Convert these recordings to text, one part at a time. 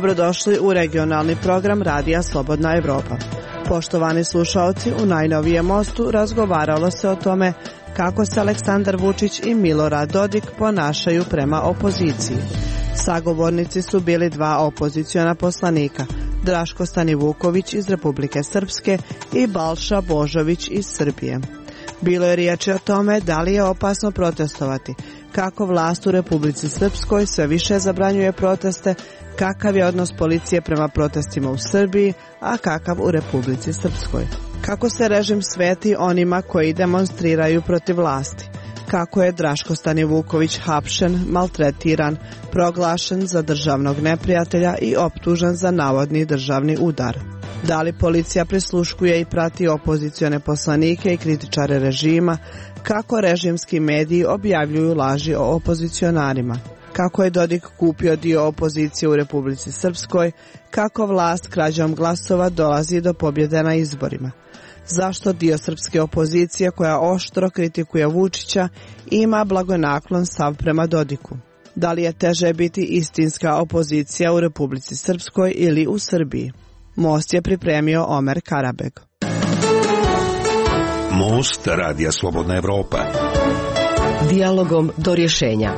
Dobrodošli u regionalni program Radija Slobodna Evropa. Poštovani slušaoci, u najnovijem mostu razgovaralo se o tome kako se Aleksandar Vučić i Milorad Dodik ponašaju prema opoziciji. Sagovornici su bili dva opoziciona poslanika, Draško Stanivuković iz Republike Srpske i Balša Božović iz Srbije. Bilo je riječi o tome da li je opasno protestovati, kako vlast u Republici Srpskoj sve više zabranjuje proteste, kakav je odnos policije prema protestima u Srbiji, a kakav u Republici Srpskoj. Kako se režim sveti onima koji demonstriraju protiv vlasti. Kako je Draško Stanivuković hapšen, maltretiran, proglašen za državnog neprijatelja i optužen za navodni državni udar. Da li policija prisluškuje i prati opozicione poslanike i kritičare režima, kako režimski mediji objavljuju laži o opozicionarima, kako je Dodik kupio dio opozicije u Republici Srpskoj, kako vlast krađom glasova dolazi do pobjede na izborima. Zašto dio srpske opozicije koja oštro kritikuje Vučića ima blagonaklon stav prema Dodiku? Da li je teže biti istinska opozicija u Republici Srpskoj ili u Srbiji? Most je pripremio Omer Karabeg. Most Radija Slobodna Evropa. Dijalogom do rješenja.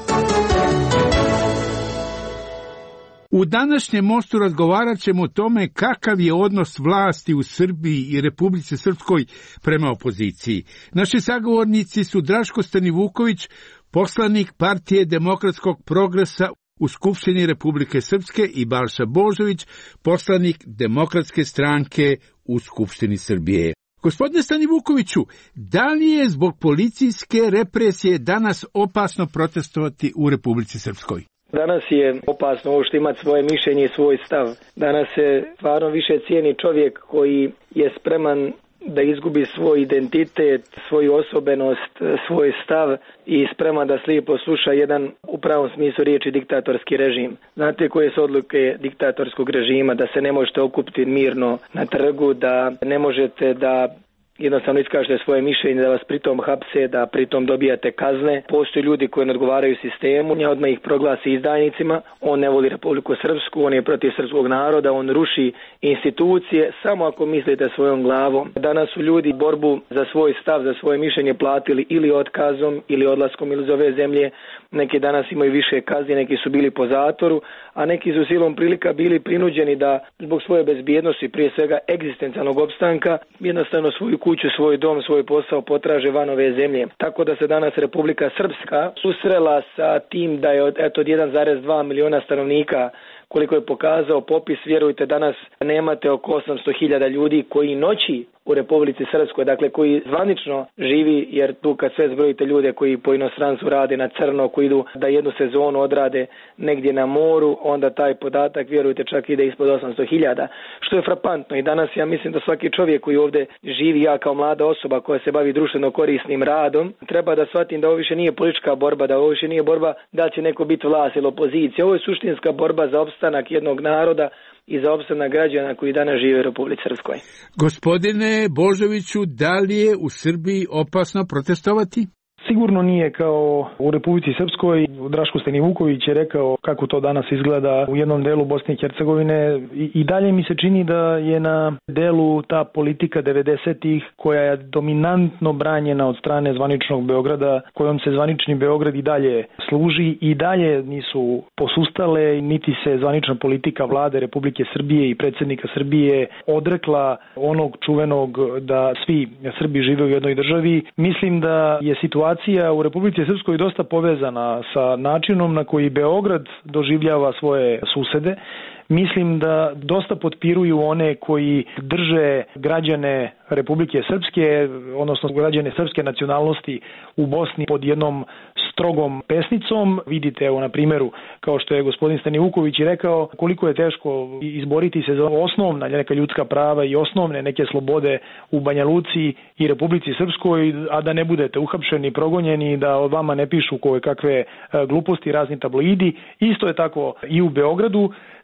U današnjem mostu razgovarat ćemo o tome kakav je odnos vlasti u Srbiji i Republici Srpskoj prema opoziciji. Naši sagovornici su Draško Stanivuković, poslanik Partije demokratskog progresa u Skupštini Republike Srpske, i Balša Božović, poslanik Demokratske stranke u Skupštini Srbije. Gospodine Stanivukoviću, da li je zbog policijske represije danas opasno protestovati u Republici Srpskoj? Danas je opasno uopšte imati svoje mišljenje i svoj stav. Danas se stvarno više cijeni čovjek koji je spreman da izgubi svoj identitet, svoju osobenost, svoj stav i spreman da slijepo sluša jedan u pravom smislu riječi diktatorski režim. Znate koje su odluke diktatorskog režima? Da se ne možete okupiti mirno na trgu, da ne možete da jednostavno iskažete svoje mišljenje, da vas pritom hapse, da pritom dobijate kazne. Postoje ljudi koji ne odgovaraju sistemu, on odmah ih proglasi izdajnicima, on ne voli Republiku Srpsku, on je protiv srpskog naroda, on ruši institucije, samo ako mislite svojom glavom. Danas su ljudi borbu za svoj stav, za svoje mišljenje platili ili otkazom, ili odlaskom iz ove zemlje. Neki danas imaju više kazni, neki su bili po zatvoru, a neki su silom prilika bili prinuđeni da zbog svoje bezbjednosti, prije svega egzistencijalnog opstanka, jednostavno svoju kuću, svoj dom, svoj posao potraže van ove zemlje. Tako da se danas Republika Srpska susrela sa tim da je od 1,2 miliona stanovnika, koliko je pokazao popis, vjerujte, danas nemate oko 800.000 ljudi koji noći u Republici Srpskoj, dakle koji zvanično živi, jer tu kad sve zbrojite ljude koji po inostranstvu rade na crno, koji idu da jednu sezonu odrade negdje na moru, onda taj podatak, vjerujte, čak ide ispod 800.000, što je frapantno. I danas ja mislim da svaki čovjek koji ovdje živi, ja kao mlada osoba koja se bavi društveno korisnim radom, treba da shvatim da ovo više nije politička borba, da ovo više nije borba da će neko biti vlast ili opozicija. Ovo je suštinska borba za opstanak jednog naroda i za opstanak građana koji danas žive u Republici Srpskoj. Gospodine Božoviću, da li je u Srbiji opasno protestovati? Sigurno nije kao u Republici Srpskoj. Draško Stanivuković je rekao kako to danas izgleda u jednom delu Bosne i Hercegovine. I dalje mi se čini da je na delu ta politika 90-ih koja je dominantno branjena od strane zvaničnog Beograda, kojom se zvanični Beograd i dalje služi, i dalje nisu posustale, niti se zvanična politika vlade Republike Srbije i predsjednika Srbije odrekla onog čuvenog da svi Srbi žive u jednoj državi. Mislim da je situacija u Republici Srpskoj dosta povezana sa načinom na koji Beograd doživljava svoje susede. Mislim da dosta potpiruju one koji drže građane Republike Srpske, odnosno građane srpske nacionalnosti u Bosni pod jednom strogom pesnicom. Vidite, evo na primjeru, kao što je gospodin Stanivuković rekao, koliko je teško izboriti se za osnovna neka ljudska prava i osnovne neke slobode u Banja Luci i Republici Srpskoj, a da ne budete uhapšeni, progonjeni, da od vama ne pišu koje kakve gluposti, razni tabloidi. Isto je tako i u Beogradu.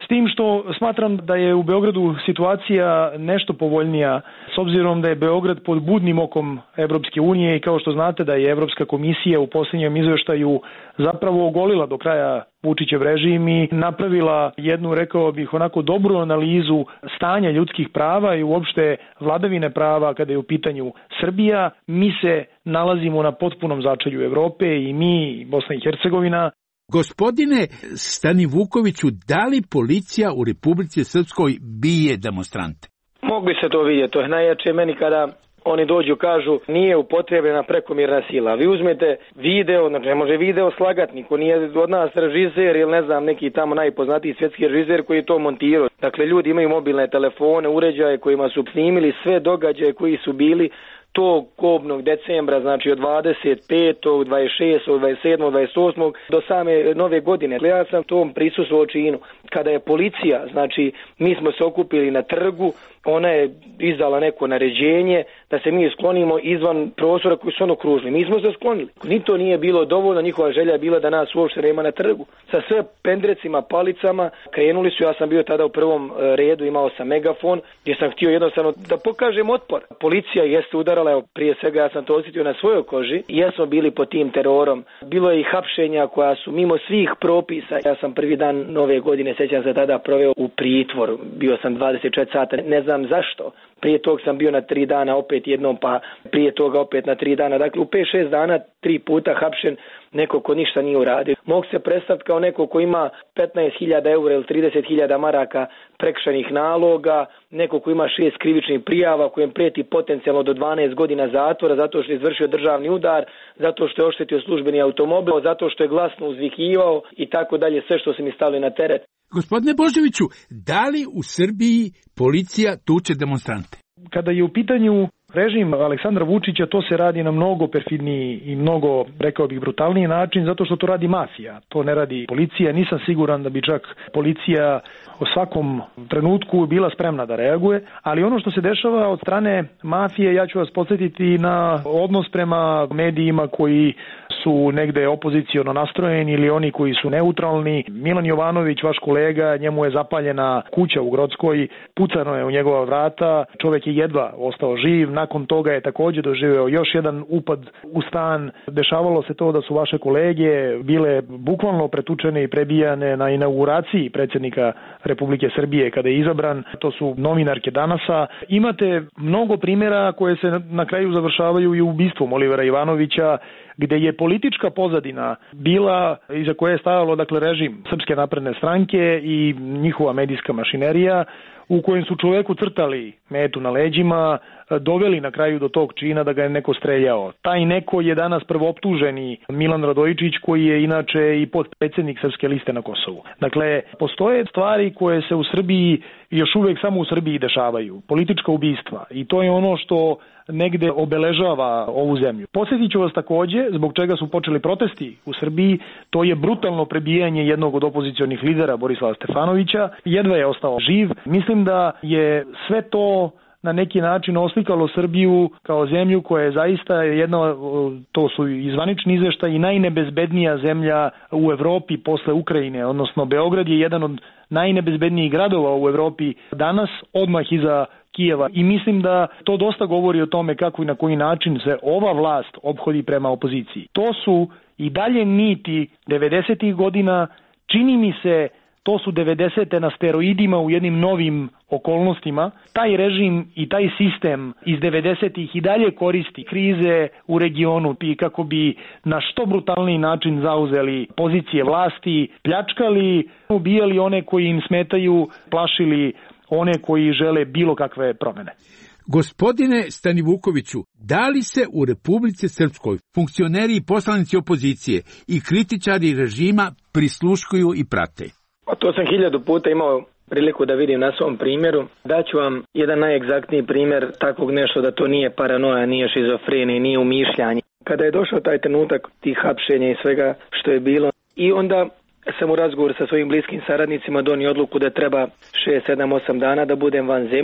S tim što smatram da je u Beogradu situacija nešto povoljnija, s obzirom da je Beograd pod budnim okom Evropske unije i kao što znate da je Evropska komisija u posljednjem izveštaju zapravo ogolila do kraja Vučićev režim i napravila jednu, rekao bih, onako dobru analizu stanja ljudskih prava i uopšte vladavine prava kada je u pitanju Srbija. Mi se nalazimo na potpunom začelju Evrope i mi, i Bosna i Hercegovina. Gospodine Stanivukoviću, da li policija u Republici Srpskoj bije demonstrante? Mogli se to vidjeti, to je najjače meni kada oni dođu, kažu nije upotrebljena prekomjerna sila. Vi uzmete video, znači ne može video slagati, niko nije od nas režiser ili ne znam neki tamo najpoznatiji svjetski režiser koji je to montirao. Dakle, ljudi imaju mobilne telefone, uređaje kojima su snimili sve događaje koji su bili tog kobnog decembra, znači od 25., 26., 27., 28. do same nove godine. Ja sam tom prisustvovao činu. Kada je policija, znači mi smo se okupili na trgu, ona je izdala neko naređenje da se mi sklonimo izvan prostora koji su ono okružili. Mi smo se sklonili. Ni to nije bilo dovoljno, njihova želja je bila da nas uopšte nema na trgu. Sa sve pendrecima, palicama krenuli su, ja sam bio tada u prvom redu, imao sam megafon gdje sam htio jednostavno da pokažem otpor. Policija jeste udarala, evo, prije svega ja sam to osjetio na svojoj koži, jesmo bili pod tim terorom. Bilo je i hapšenja koja su mimo svih propisa. Ja sam prvi dan nove godine, sjećam se, tada proveo u pritvoru. Bio sam 24 sata, ne znam zašto. Prije tog sam bio na 3 dana opet jednom, pa prije toga opet na 3 dana. Dakle, u 5-6 dana 3 puta hapšen, neko ko ništa nije uradio. Mogu se predstaviti kao neko ko ima 15.000 eura ili 30.000 maraka prekršajnih naloga, neko ko ima 6 krivičnih prijava, kojem prijeti potencijalno do 12 godina zatvora zato što je izvršio državni udar, zato što je oštetio službeni automobil, zato što je glasno uzvikivao i tako dalje, sve što se mi stavili na teret. Gospodine Božoviću, da li u Srbiji policija tuče demonstrante? Kada je u pitanju režim Aleksandra Vučića, to se radi na mnogo perfidniji i mnogo, rekao bih, brutalniji način, zato što to radi mafija. To ne radi policija. Nisam siguran da bi čak policija u svakom trenutku bila spremna da reaguje, ali ono što se dešava od strane mafije, ja ću vas podsjetiti na odnos prema medijima koji su negde opoziciono nastrojeni ili oni koji su neutralni. Milan Jovanović, vaš kolega, njemu je zapaljena kuća u Grockoj, pucano je u njegova vrata, čovjek je jedva ostao živ, nakon toga je također doživeo još jedan upad u stan. Dešavalo se to da su vaše kolege bile bukvalno pretučene i prebijane na inauguraciji predsjednika Republike Srbije kada je izabran. To su novinarke Danasa. Imate mnogo primjera koje se na kraju završavaju i ubistvom Olivera Ivanovića, gdje je politička pozadina bila iza koje je stajalo, dakle, režim Srpske napredne stranke i njihova medijska mašinerija, u kojem su čovjeku crtali metu na leđima, doveli na kraju do tog čina da ga je neko streljao. Taj neko je danas prvooptuženi Milan Radojičić, koji je inače i potpredsjednik Srpske liste na Kosovu. Dakle, postoje stvari koje se u Srbiji, još uvijek samo u Srbiji dešavaju. Politička ubistva. I to je ono što negde obeležava ovu zemlju. Podsjetit ću vas također zbog čega su počeli protesti u Srbiji, to je brutalno prebijanje jednog od opozicionih lidera, Borislava Stefanovića. Jedva je ostao živ. Mislim da je sve to na neki način oslikalo Srbiju kao zemlju koja je zaista jedna, to su i zvanični izvještaji, najnebezbednija zemlja u Evropi posle Ukrajine, odnosno Beograd je jedan od najnebezbednijih gradova u Evropi danas, odmah iza Kijeva. I mislim da to dosta govori o tome kako i na koji način se ova vlast ophodi prema opoziciji. To su i dalje niti 90. godina, čini mi se to su 90. na steroidima u jednim novim okolnostima. Taj režim i taj sistem iz 90. i dalje koristi krize u regionu i kako bi na što brutalniji način zauzeli pozicije vlasti, pljačkali, ubijali one koji im smetaju, plašili one koji žele bilo kakve promjene. Gospodine Stanivukoviću, da li se u Republici Srpskoj funkcioneri i poslanici opozicije i kritičari režima prisluškuju i prate? To sam 1000 puta imao priliku da vidim na svom primjeru. Daću vam jedan najegzaktniji primjer takvog nešto, da to nije paranoja, nije šizofrenija, nije umišljanje. Kada je došao taj trenutak tih hapšenja i svega što je bilo, i onda sam u razgovoru sa svojim bliskim saradnicima donio odluku da treba 6, 7, 8 dana da budem van zemlje.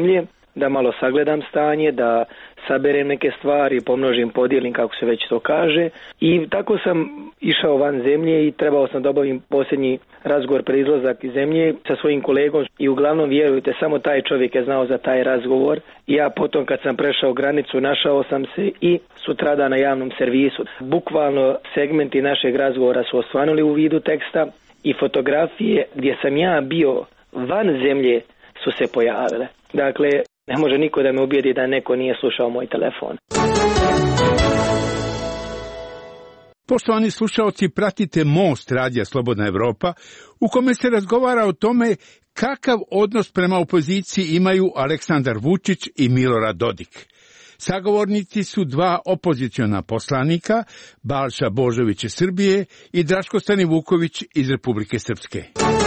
da malo sagledam stanje, da saberem neke stvari, pomnožim, podijelim, kako se već to kaže. I tako sam išao van zemlje i trebao sam da obavim posljednji razgovor pred izlazak iz zemlje sa svojim kolegom i uglavnom, vjerujte, samo taj čovjek je znao za taj razgovor. I ja potom kad sam prešao granicu našao sam se i sutrada na javnom servisu. Bukvalno segmenti našeg razgovora su osvanuli u vidu teksta i fotografije gdje sam ja bio van zemlje su se pojavile. Dakle, ne može niko da me ubijedi da neko nije slušao moj telefon. Poštovani slušaoci, pratite Most Radija Slobodna Evropa, u kome se razgovara o tome kakav odnos prema opoziciji imaju Aleksandar Vučić i Milorad Dodik. Sagovornici su dva opoziciona poslanika, Balša Božović iz Srbije i Draško Stanivuković iz Republike Srpske.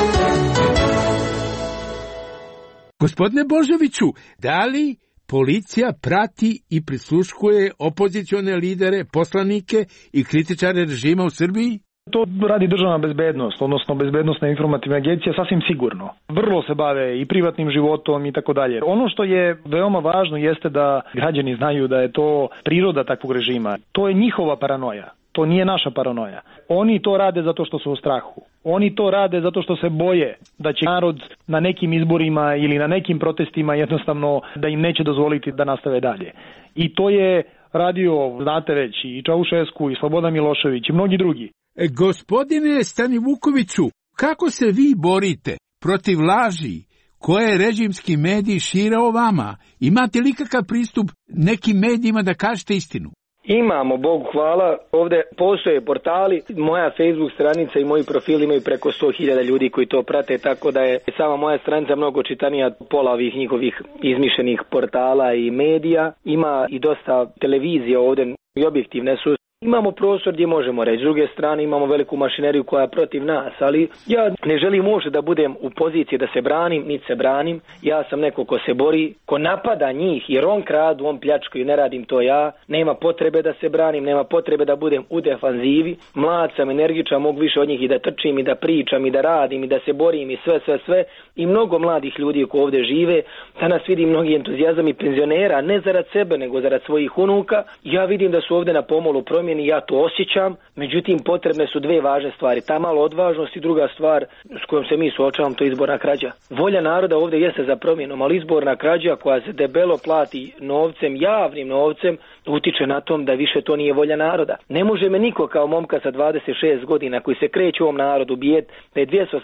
Gospodine Božoviću, da li policija prati i prisluškuje opozicione lidere, poslanike i kritičare režima u Srbiji? To radi državna bezbednost, odnosno bezbednosna informativna agencija, sasvim sigurno. Vrlo se bave i privatnim životom i tako dalje. Ono što je veoma važno jeste da građani znaju da je to priroda takvog režima. To je njihova paranoja. To nije naša paranoja. Oni to rade zato što su u strahu. Oni to rade zato što se boje da će narod na nekim izborima ili na nekim protestima jednostavno da im neće dozvoliti da nastave dalje. I to je radio, znate već, i Čaušesku, i Slobodan Milošević i mnogi drugi. Gospodine Stanivukoviću, kako se vi borite protiv laži koje režimski mediji šire o vama? Imate li kakav pristup nekim medijima da kažete istinu? Imamo, Bogu hvala, ovdje postoje portali, moja Facebook stranica i moji profili imaju preko 100.000 ljudi koji to prate, tako da je sama moja stranica mnogo čitanija od pola ovih njihovih izmišljenih portala i medija. Ima i dosta televizije ovdje i objektivne su. Imamo prostor gdje možemo reći, s druge strane imamo veliku mašineriju koja je protiv nas, ali ja ne želim uopšte da budem u poziciji da se branim, niti se branim. Ja sam neko ko se bori, ko napada njih, jer on kradu, on pljačkaju, ne radim to ja. Nema potrebe da se branim, nema potrebe da budem u defanzivi. Mlad sam, energičan, mogu više od njih i da trčim i da pričam i da radim i da se borim i sve. I mnogo mladih ljudi koji ovdje žive, danas vidim mnogi entuzijazam i penzionera, ne zarad sebe, nego zarad svojih unuka. Ja vidim da su ovdje na pomolu promjeni. Ja to osjećam, međutim potrebne su dve važne stvari. Ta malo odvažnost i druga stvar s kojom se mi suočavamo, to je izborna krađa. Volja naroda ovdje jeste za promjenom, ali izborna krađa koja se debelo plati novcem, javnim novcem, utiče na tom da više to nije volja naroda. Ne može me niko kao momka sa 26 godina koji se kreće u ovom narodu bijet da je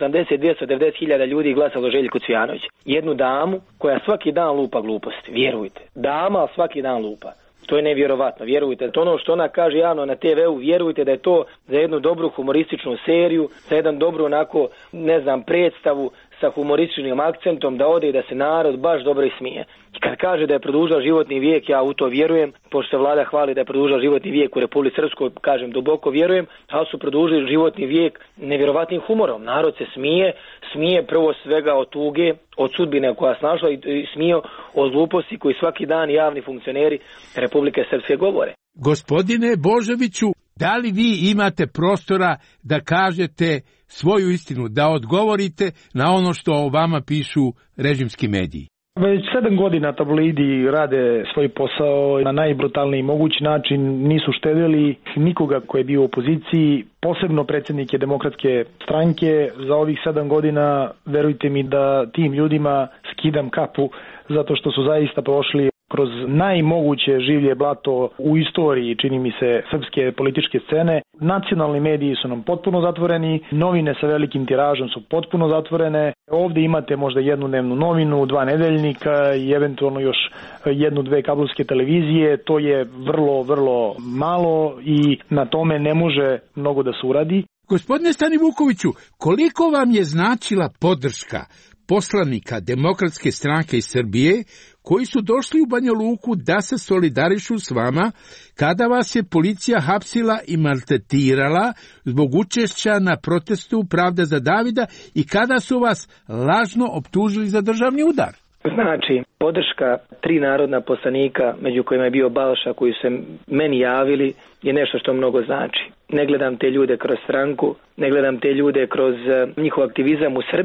280-290 hiljada ljudi glasalo Željku Cvijanović. Jednu damu koja svaki dan lupa gluposti, vjerujte. Dama svaki dan lupa. To je nevjerovatno, vjerujte. To ono što ona kaže javno na TV-u, vjerujte da je to za jednu dobru humorističnu seriju, za jedan dobru onako, predstavu sa humorističnim akcentom, da ode i da se narod baš dobro ismije. I kad kaže da je produžila životni vijek, ja u to vjerujem, pošto se vlada hvali da je produžila životni vijek u Republici Srpskoj, kažem duboko vjerujem, ali su produžili životni vijek nevjerovatnim humorom. Narod se smije prvo svega od tuge, od sudbine koja je snašla i smije od gluposti koji svaki dan javni funkcioneri Republike Srpske govore. Gospodine Božoviću, da li vi imate prostora da kažete svoju istinu, da odgovorite na ono što o vama pišu režimski mediji? Već 7 godina tabloidi rade svoj posao na najbrutalniji mogući način, nisu štedili nikoga ko je bio u opoziciji, posebno predsjednike Demokratske stranke. Za ovih 7 godina, verujte mi da tim ljudima skidam kapu, zato što su zaista prošli kroz najmoguće življe blato u istoriji, čini mi se, srpske političke scene. Nacionalni mediji su nam potpuno zatvoreni, novine sa velikim tiražom su potpuno zatvorene. Ovdje imate možda jednu dnevnu novinu, 2 nedeljnika i eventualno još 1-2 kabelske televizije. To je vrlo malo i na tome ne može mnogo da se uradi. Gospodine Stanivukoviću, koliko vam je značila podrška poslanika Demokratske stranke iz Srbije koji su došli u Banja Luku da se solidarišu s vama kada vas je policija hapsila i maltretirala zbog učešća na protestu Pravda za Davida i kada su vas lažno optužili za državni udar? Znači, podrška 3 narodna poslanika, među kojima je bio Balša, koji se meni javili, je nešto što mnogo znači. Ne gledam te ljude kroz stranku, ne gledam te ljude kroz njihov aktivizam u Srbiji,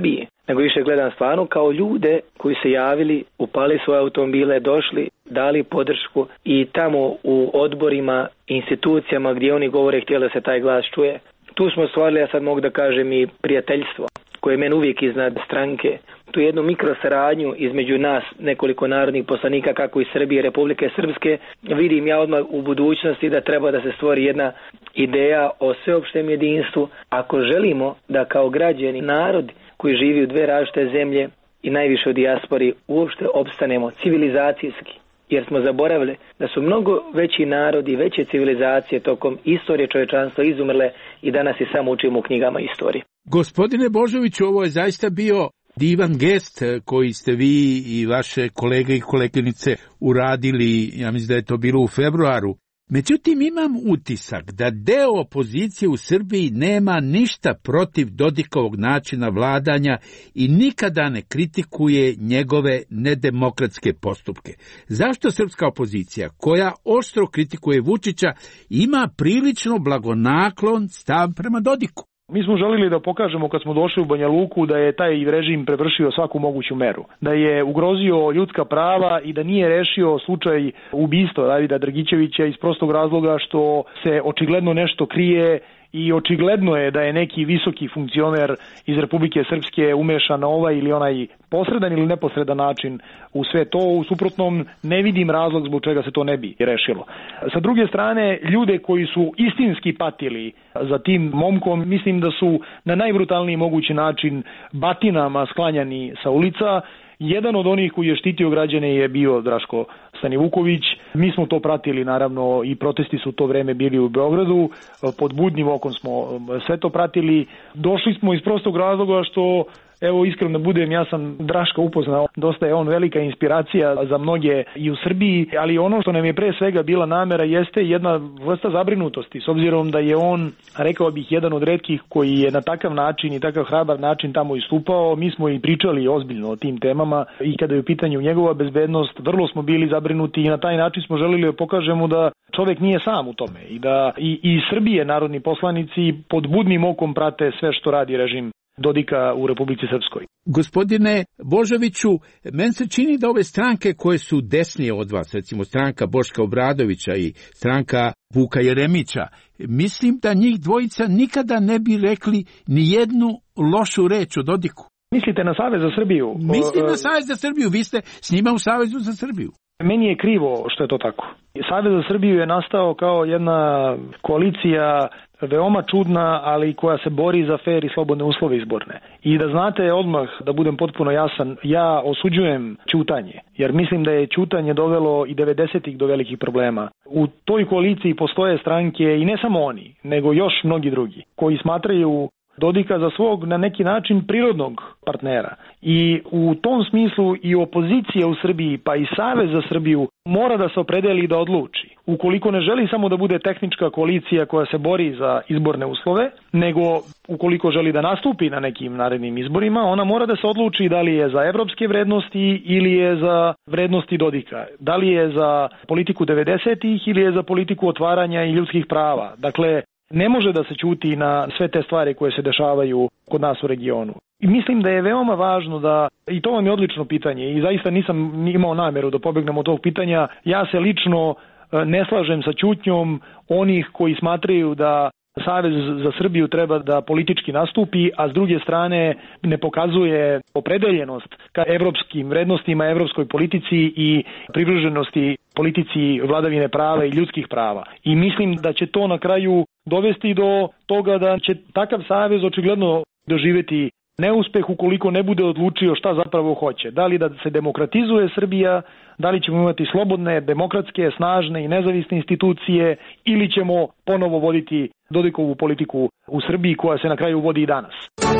nego više gledam stvarno kao ljude koji se javili, upali svoje automobile, došli, dali podršku i tamo u odborima, institucijama gdje oni govore htjeli da se taj glas čuje. Tu smo stvarili, ja sad mogu da kažem, i prijateljstvo koje je meni uvijek iznad stranke. Tu jednu mikrosaradnju između nas, nekoliko narodnih poslanika, kako iz Srbije i Republike Srpske, vidim ja odmah u budućnosti da treba da se stvori jedna ideja o sveopštem jedinstvu. Ako želimo da kao građani, narod koji živi u dve različite zemlje i najviše u dijaspori, uopšte opstanemo civilizacijski, jer smo zaboravili da su mnogo veći narodi, veće civilizacije tokom istorije čovječanstva izumrle i danas je samo učimo u knjigama istorije. Gospodine Božoviću, ovo je zaista bio divan gest koji ste vi i vaše kolege i koleginice uradili, ja mislim da je to bilo u februaru. Međutim, imam utisak da deo opozicije u Srbiji nema ništa protiv Dodikovog načina vladanja i nikada ne kritikuje njegove nedemokratske postupke. Zašto srpska opozicija, koja oštro kritikuje Vučića, ima prilično blagonaklon stav prema Dodiku? Mi smo želili da pokažemo kad smo došli u Banja Luku da je taj režim prevršio svaku moguću meru, da je ugrozio ljudska prava i da nije rešio slučaj ubistva Davida Dragićevića iz prostog razloga što se očigledno nešto krije i očigledno je da je neki visoki funkcioner iz Republike Srpske umešan na ovaj ili onaj posredan ili neposredan način u sve to. U suprotnom ne vidim razlog zbog čega se to ne bi rešilo. Sa druge strane, ljude koji su istinski patili za tim momkom, mislim da su na najbrutalniji mogući način batinama sklanjani sa ulica. Jedan od onih koji je štitio građane je bio Draško Stanivuković. Mi smo to pratili, naravno, i protesti su u to vreme bili u Beogradu. Pod budnim okom smo sve to pratili. Došli smo iz prostog razloga što, evo, iskreno da budem, ja sam Draška upoznao. Dosta je on velika inspiracija za mnoge i u Srbiji, ali ono što nam je pre svega bila namera jeste jedna vrsta zabrinutosti, s obzirom da je on, rekao bih, jedan od retkih koji je na takav način i takav hrabar način tamo istupao. Mi smo i pričali ozbiljno o tim temama i kada je u pitanju njegova bezbednost, vrlo smo bili zabrinuti i na taj način smo želili da pokažemo da čovjek nije sam u tome i da i Srbije narodni poslanici pod budnim okom prate sve što radi režim Dodika u Republici Srpskoj. Gospodine Božoviću, meni se čini da ove stranke koje su desnije od vas, recimo stranka Boška Obradovića i stranka Vuka Jeremića, mislim da njih dvojica nikada ne bi rekli ni jednu lošu reč o Dodiku. Mislite na Savez za Srbiju? Mislim na Savez za Srbiju, vi ste s njima u Savezu za Srbiju. Meni je krivo što je to tako. Savez za Srbiju je nastao kao jedna koalicija veoma čudna, ali koja se bori za fer i slobodne uslove izborne. I da znate odmah, da budem potpuno jasan, ja osuđujem ćutanje, jer mislim da je ćutanje dovelo i 90-ih do velikih problema. U toj koaliciji postoje stranke, i ne samo oni, nego još mnogi drugi, koji smatraju Dodika za svog na neki način prirodnog partnera. I u tom smislu i opozicija u Srbiji, pa i Savez za Srbiju, mora da se opredeli i da odluči. Ukoliko ne želi samo da bude tehnička koalicija koja se bori za izborne uslove, nego ukoliko želi da nastupi na nekim narednim izborima, ona mora da se odluči da li je za evropske vrednosti ili je za vrednosti Dodika. Da li je za politiku 90-ih ili je za politiku otvaranja i ljudskih prava. Dakle, ne može da se ćuti na sve te stvari koje se dešavaju kod nas u regionu. I mislim da je veoma važno da, i to vam je odlično pitanje i zaista nisam imao nameru da pobegnem od tog pitanja, ja se lično ne slažem sa ćutnjom onih koji smatraju da Savez za Srbiju treba da politički nastupi, a s druge strane ne pokazuje opredeljenost ka evropskim vrednostima, evropskoj politici i privrženosti politici vladavine prava i ljudskih prava. I mislim da će to na kraju dovesti do toga da će takav savez očigledno doživjeti neuspeh ukoliko ne bude odlučio šta zapravo hoće. Da li da se demokratizuje Srbija, da li ćemo imati slobodne, demokratske, snažne i nezavisne institucije ili ćemo ponovo voditi Dodikovu politiku u Srbiji koja se na kraju vodi i danas.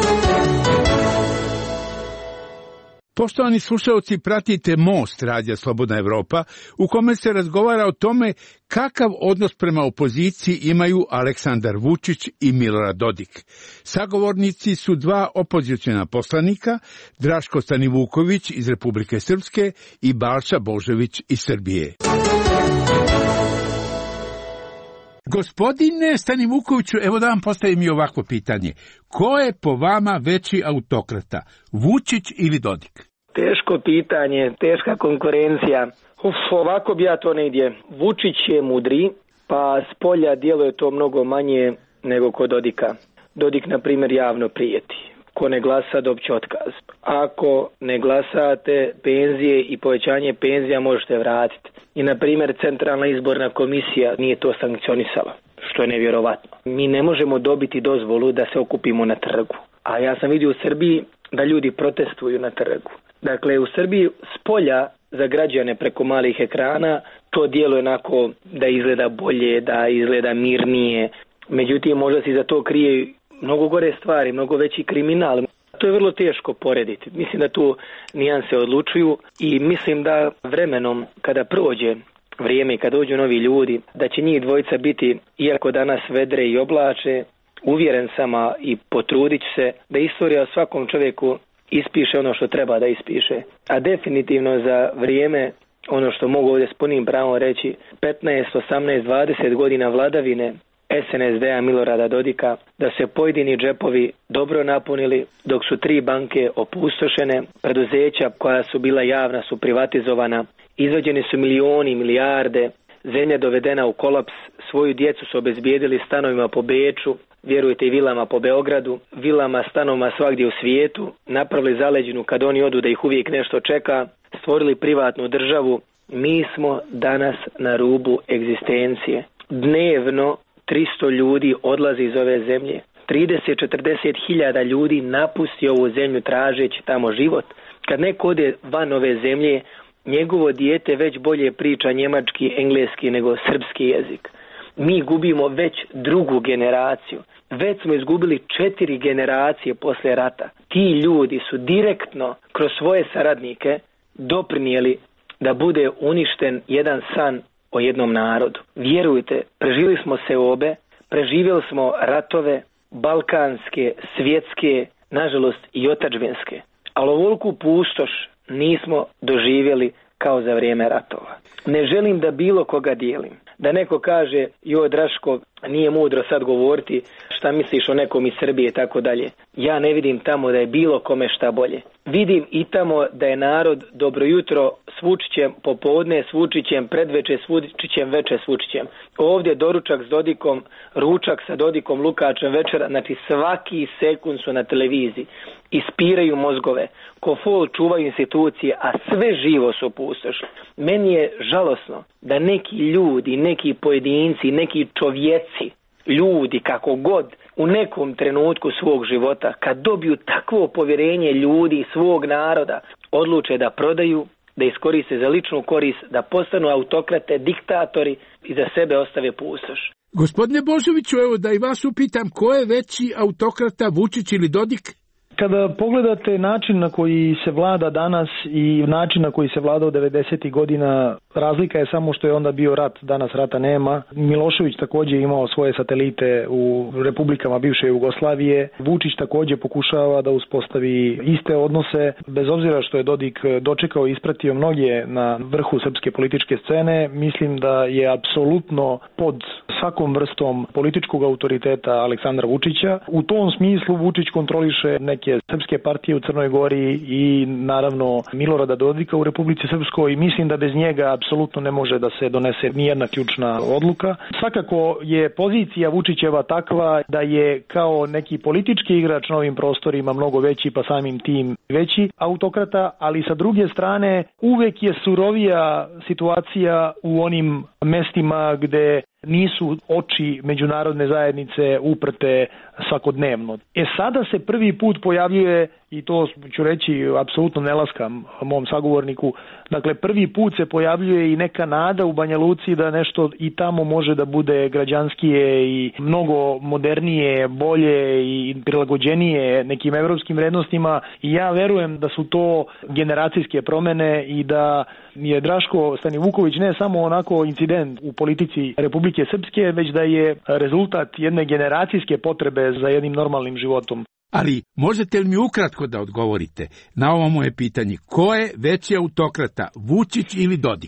Poštovani slušalci, pratite Most radija Slobodna Evropa, u kome se razgovara o tome kakav odnos prema opoziciji imaju Aleksandar Vučić i Milorad Dodik. Sagovornici su dva opoziciona poslanika, Draško Stanivuković iz Republike Srpske i Balša Božović iz Srbije. Gospodine Stanivukoviću, evo da vam postavim i ovakvo pitanje. Ko je po vama veći autokrata, Vučić ili Dodik? Teško pitanje, teška konkurencija. Ovako bi ja to negdje. Vučić je mudri, pa s polja djeluje to mnogo manje nego kod Dodika. Dodik, na primjer, javno prijeti. Ko ne glasa, dobće otkaz. Ako ne glasate, penzije i povećanje penzija možete vratiti. I, na primjer, Centralna izborna komisija nije to sankcionisala, što je nevjerovatno. Mi ne možemo dobiti dozvolu da se okupimo na trgu. A ja sam vidio u Srbiji da ljudi protestuju na trgu. Dakle, u Srbiji s polja za građane preko malih ekrana to djeluje onako da izgleda bolje, da izgleda mirnije. Međutim, možda se za to krije mnogo gore stvari, mnogo veći kriminal. To je vrlo teško porediti. Mislim da tu nijanse odlučuju i mislim da vremenom kada prođe vrijeme i kada dođu novi ljudi, da će njih dvojica biti, iako danas vedre i oblače, uvjeren sam i potrudit se da istorija o svakom čovjeku ispiše ono što treba da ispiše. A definitivno za vrijeme, ono što mogu ovdje s punim pravom reći, 15, 18, 20 godina vladavine SNSD-a Milorada Dodika, da se pojedini džepovi dobro napunili, dok su 3 banke opustošene, preduzeća koja su bila javna su privatizovana, izvađeni su milioni, milijarde, zemlja dovedena u kolaps, svoju djecu su obezbijedili stanovima po Beču, vjerujte i vilama po Beogradu, vilama, stanovima svagdje u svijetu, napravili zaleđinu kad oni odu da ih uvijek nešto čeka, stvorili privatnu državu. Mi smo danas na rubu egzistencije. Dnevno 300 ljudi odlazi iz ove zemlje. 30-40 hiljada ljudi napusti ovu zemlju tražeći tamo život. Kad neko ode van ove zemlje, njegovo dijete već bolje priča njemački, engleski nego srpski jezik. Mi gubimo već drugu generaciju. Već smo izgubili 4 generacije posle rata. Ti ljudi su direktno kroz svoje saradnike doprinijeli da bude uništen jedan san o jednom narodu. Vjerujte, preživjeli smo seobe, preživjeli smo ratove, balkanske, svjetske, nažalost i otadžbinske. Ali ovoliku pustoš nismo doživjeli kao za vrijeme ratova. Ne želim da bilo koga dijelim. Da neko kaže, joj Draško, nije mudro sad govoriti šta misliš o nekom iz Srbije i tako dalje. Ja ne vidim tamo da je bilo kome šta bolje. Vidim i tamo da je narod dobro jutro s Vučićem, popodne s Vučićem, predveče s Vučićem, veče s Vučićem. Ovdje doručak s Dodikom, ručak sa Dodikom, Lukačem, večera. Znači svaki sekund su na televiziji. Ispiraju mozgove. Ko fol čuvaju institucije, a sve živo su opustošili. Meni je žalosno da neki ljudi, neki pojedinci, neki čovjeci, ljudi kako god u nekom trenutku svog života, kad dobiju takvo povjerenje ljudi svog naroda, odluče da prodaju, da iskoriste za ličnu korist, da postanu autokrate, diktatori i za sebe ostave pustoš. Gospodine Božoviću, evo da i vas upitam, ko je veći autokrata, Vučić ili Dodik? Kada pogledate način na koji se vlada danas i način na koji se vladao 90. godina, razlika je samo što je onda bio rat, danas rata nema. Milošević također imao svoje satelite u republikama bivše Jugoslavije. Vučić također pokušava da uspostavi iste odnose, bez obzira što je Dodik dočekao i ispratio mnoge na vrhu srpske političke scene. Mislim da je apsolutno pod svakom vrstom političkog autoriteta Aleksandra Vučića. U tom smislu Vučić kontroliše neke srpske partije u Crnoj Gori i naravno Milorada Dodika u Republici Srpskoj i mislim da bez njega apsolutno ne može da se donese nijedna ključna odluka. Svakako je pozicija Vučićeva takva da je kao neki politički igrač na ovim prostorima mnogo veći, pa samim tim veći autokrata, ali sa druge strane uvek je surovija situacija u onim mestima gde nisu oči međunarodne zajednice uprte svakodnevno. Sada se prvi put pojavljuje, i to ću reći apsolutno ne laskam mom sagovorniku, dakle prvi put se pojavljuje i neka nada u Banja Luci da nešto i tamo može da bude građanskije i mnogo modernije, bolje i prilagođenije nekim evropskim vrednostima i ja verujem da su to generacijske promene i da je Draško Stanivuković ne samo onako incident u politici Republike Srpske, već da je rezultat jedne generacijske potrebe za jednim normalnim životom. Ali možete li mi ukratko da odgovorite na ovo moje pitanje? Ko je veći autokrata, Vučić ili Dodik?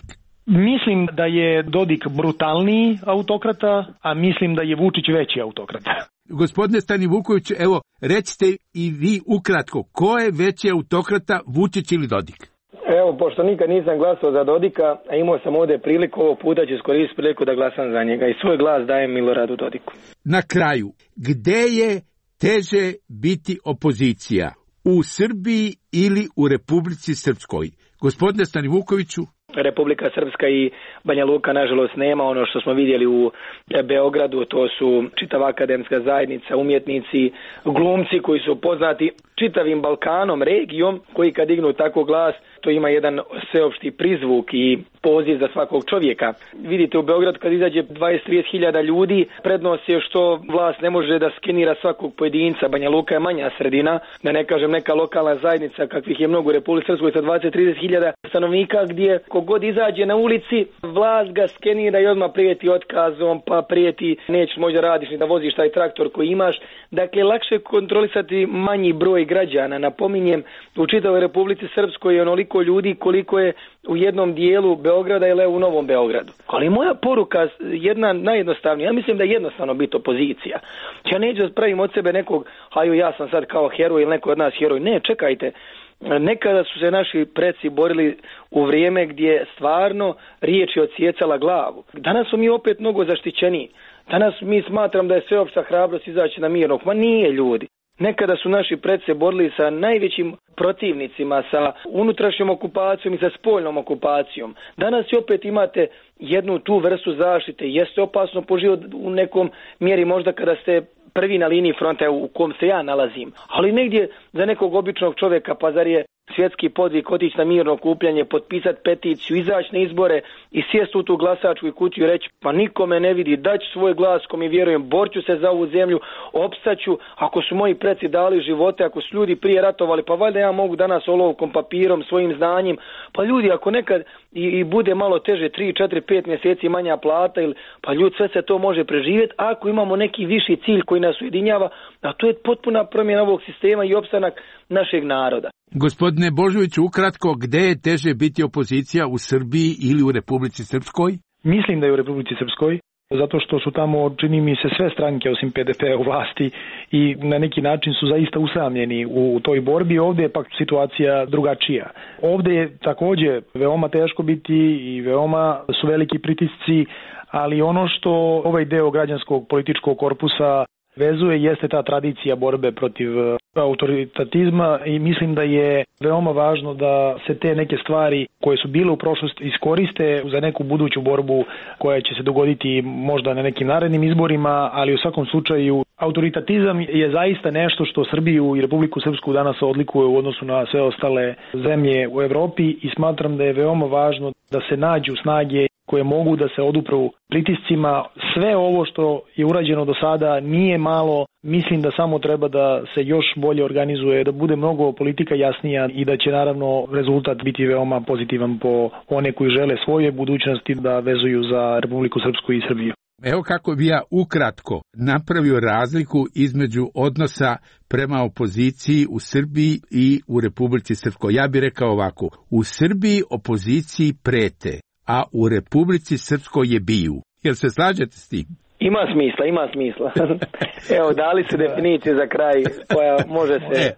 Mislim da je Dodik brutalniji autokrata, a mislim da je Vučić veći autokrata. Gospodine Stanivuković, evo, recite i vi ukratko, ko je veći autokrata, Vučić ili Dodik? Evo, pošto nikad nisam glasao za Dodika, a imao sam ovdje priliku, ovog puta ću iskoristiti priliku da glasam za njega i svoj glas dajem Miloradu Dodiku. Na kraju, gde je teže biti opozicija? U Srbiji ili u Republici Srpskoj? Gospodine Stanivukoviću? Republika Srpska i Banja Luka nažalost nema ono što smo vidjeli u Beogradu, to su čitava akademska zajednica, umjetnici, glumci koji su poznati čitavim Balkanom, regijom, koji kad dignu tako glas, to ima jedan sveopšti prizvuk i poziv za svakog čovjeka. Vidite u Beogradu kad izađe 20-30 hiljada ljudi, prednost je što vlast ne može da skenira svakog pojedinca. Banja Luka je manja sredina, da ne kažem neka lokalna zajednica kakvih je mnogo u Republici Srpskoj sa 20-30 hiljada stanovnika, gdje kogod izađe na ulici, vlast ga skenira i odmah prijeti otkazom, pa prijeti nećeš možda radiš ni da voziš taj traktor koji imaš. Dakle, lakše kontrolisati manji broj građana. Napominjem, u čitavoj Republici Srpskoj je onoliko ljudi koliko je u jednom dijelu Beograda ili u Novom Beogradu. Ali moja poruka jedna najjednostavnija, ja mislim da je jednostavno biti opozicija. Ja neću da pravim od sebe nekog, haju ja sam sad kao heroj ili neko od nas heroj. Ne, čekajte. Nekada su se naši preci borili u vrijeme gdje stvarno riječ je odsjecala glavu. Danas su mi opet mnogo zaštićeniji. Danas mi smatram da je sveopšta hrabrost izaći na mirnog. Ma nije, ljudi. Nekada su naši preci se borili sa najvećim protivnicima, sa unutrašnjom okupacijom i sa spoljnom okupacijom. Danas opet imate jednu tu vrstu zaštite. Jeste opasno po život u nekom mjeri možda kada ste prvi na liniji fronta u kom se ja nalazim. Ali negdje za nekog običnog čovjeka, pa zar je svjetski podvig otići na mirno okupljanje, potpisati peticiju, izaći na izbore i sjesti u tu glasačku kutiju i reći pa nikome ne vidi, daću svoj glas ko mi vjerujem, borću se za ovu zemlju, opstaću, ako su moji preci dali živote, ako su ljudi prije ratovali, pa valjda ja mogu danas olovkom, papirom, svojim znanjem. Pa ljudi, ako nekad i bude malo teže 3, 4, 5 mjeseci manja plata, ili, pa ljudi, sve se to može preživjeti ako imamo neki viši cilj koji nas ujedinjava, a to je potpuna promjena ovog sistema i opstanak našeg naroda. Gospodine Božoviću, ukratko, gde je teže biti opozicija, u Srbiji ili u Republici Srpskoj? Mislim da je u Republici Srpskoj, zato što su tamo, čini mi se, sve stranke osim PDP-a u vlasti i na neki način su zaista usamljeni u toj borbi. Ovdje je pak situacija drugačija. Ovdje je također veoma teško biti i veoma su veliki pritisci, ali ono što ovaj deo građanskog političkog korpusa vezuje jeste ta tradicija borbe protiv autoritatizma i mislim da je veoma važno da se te neke stvari koje su bile u prošlosti iskoriste za neku buduću borbu koja će se dogoditi možda na nekim narednim izborima, ali u svakom slučaju autoritatizam je zaista nešto što Srbiju i Republiku Srpsku danas odlikuje u odnosu na sve ostale zemlje u Evropi i smatram da je veoma važno da se nađu snage koje mogu da se odupru pritiscima. Sve ovo što je urađeno do sada nije malo, mislim da samo treba da se još bolje organizuje, da bude mnogo politika jasnija i da će naravno rezultat biti veoma pozitivan po one koji žele svoje budućnosti da vezuju za Republiku Srpsku i Srbiju. Evo kako bi ja ukratko napravio razliku između odnosa prema opoziciji u Srbiji i u Republici Srpskoj. Ja bih rekao ovako, u Srbiji opoziciji prete, a u Republici Srpskoj je biju. Jel se slažete s tim? Ima smisla. Evo, dali se definicije za kraj koja može se...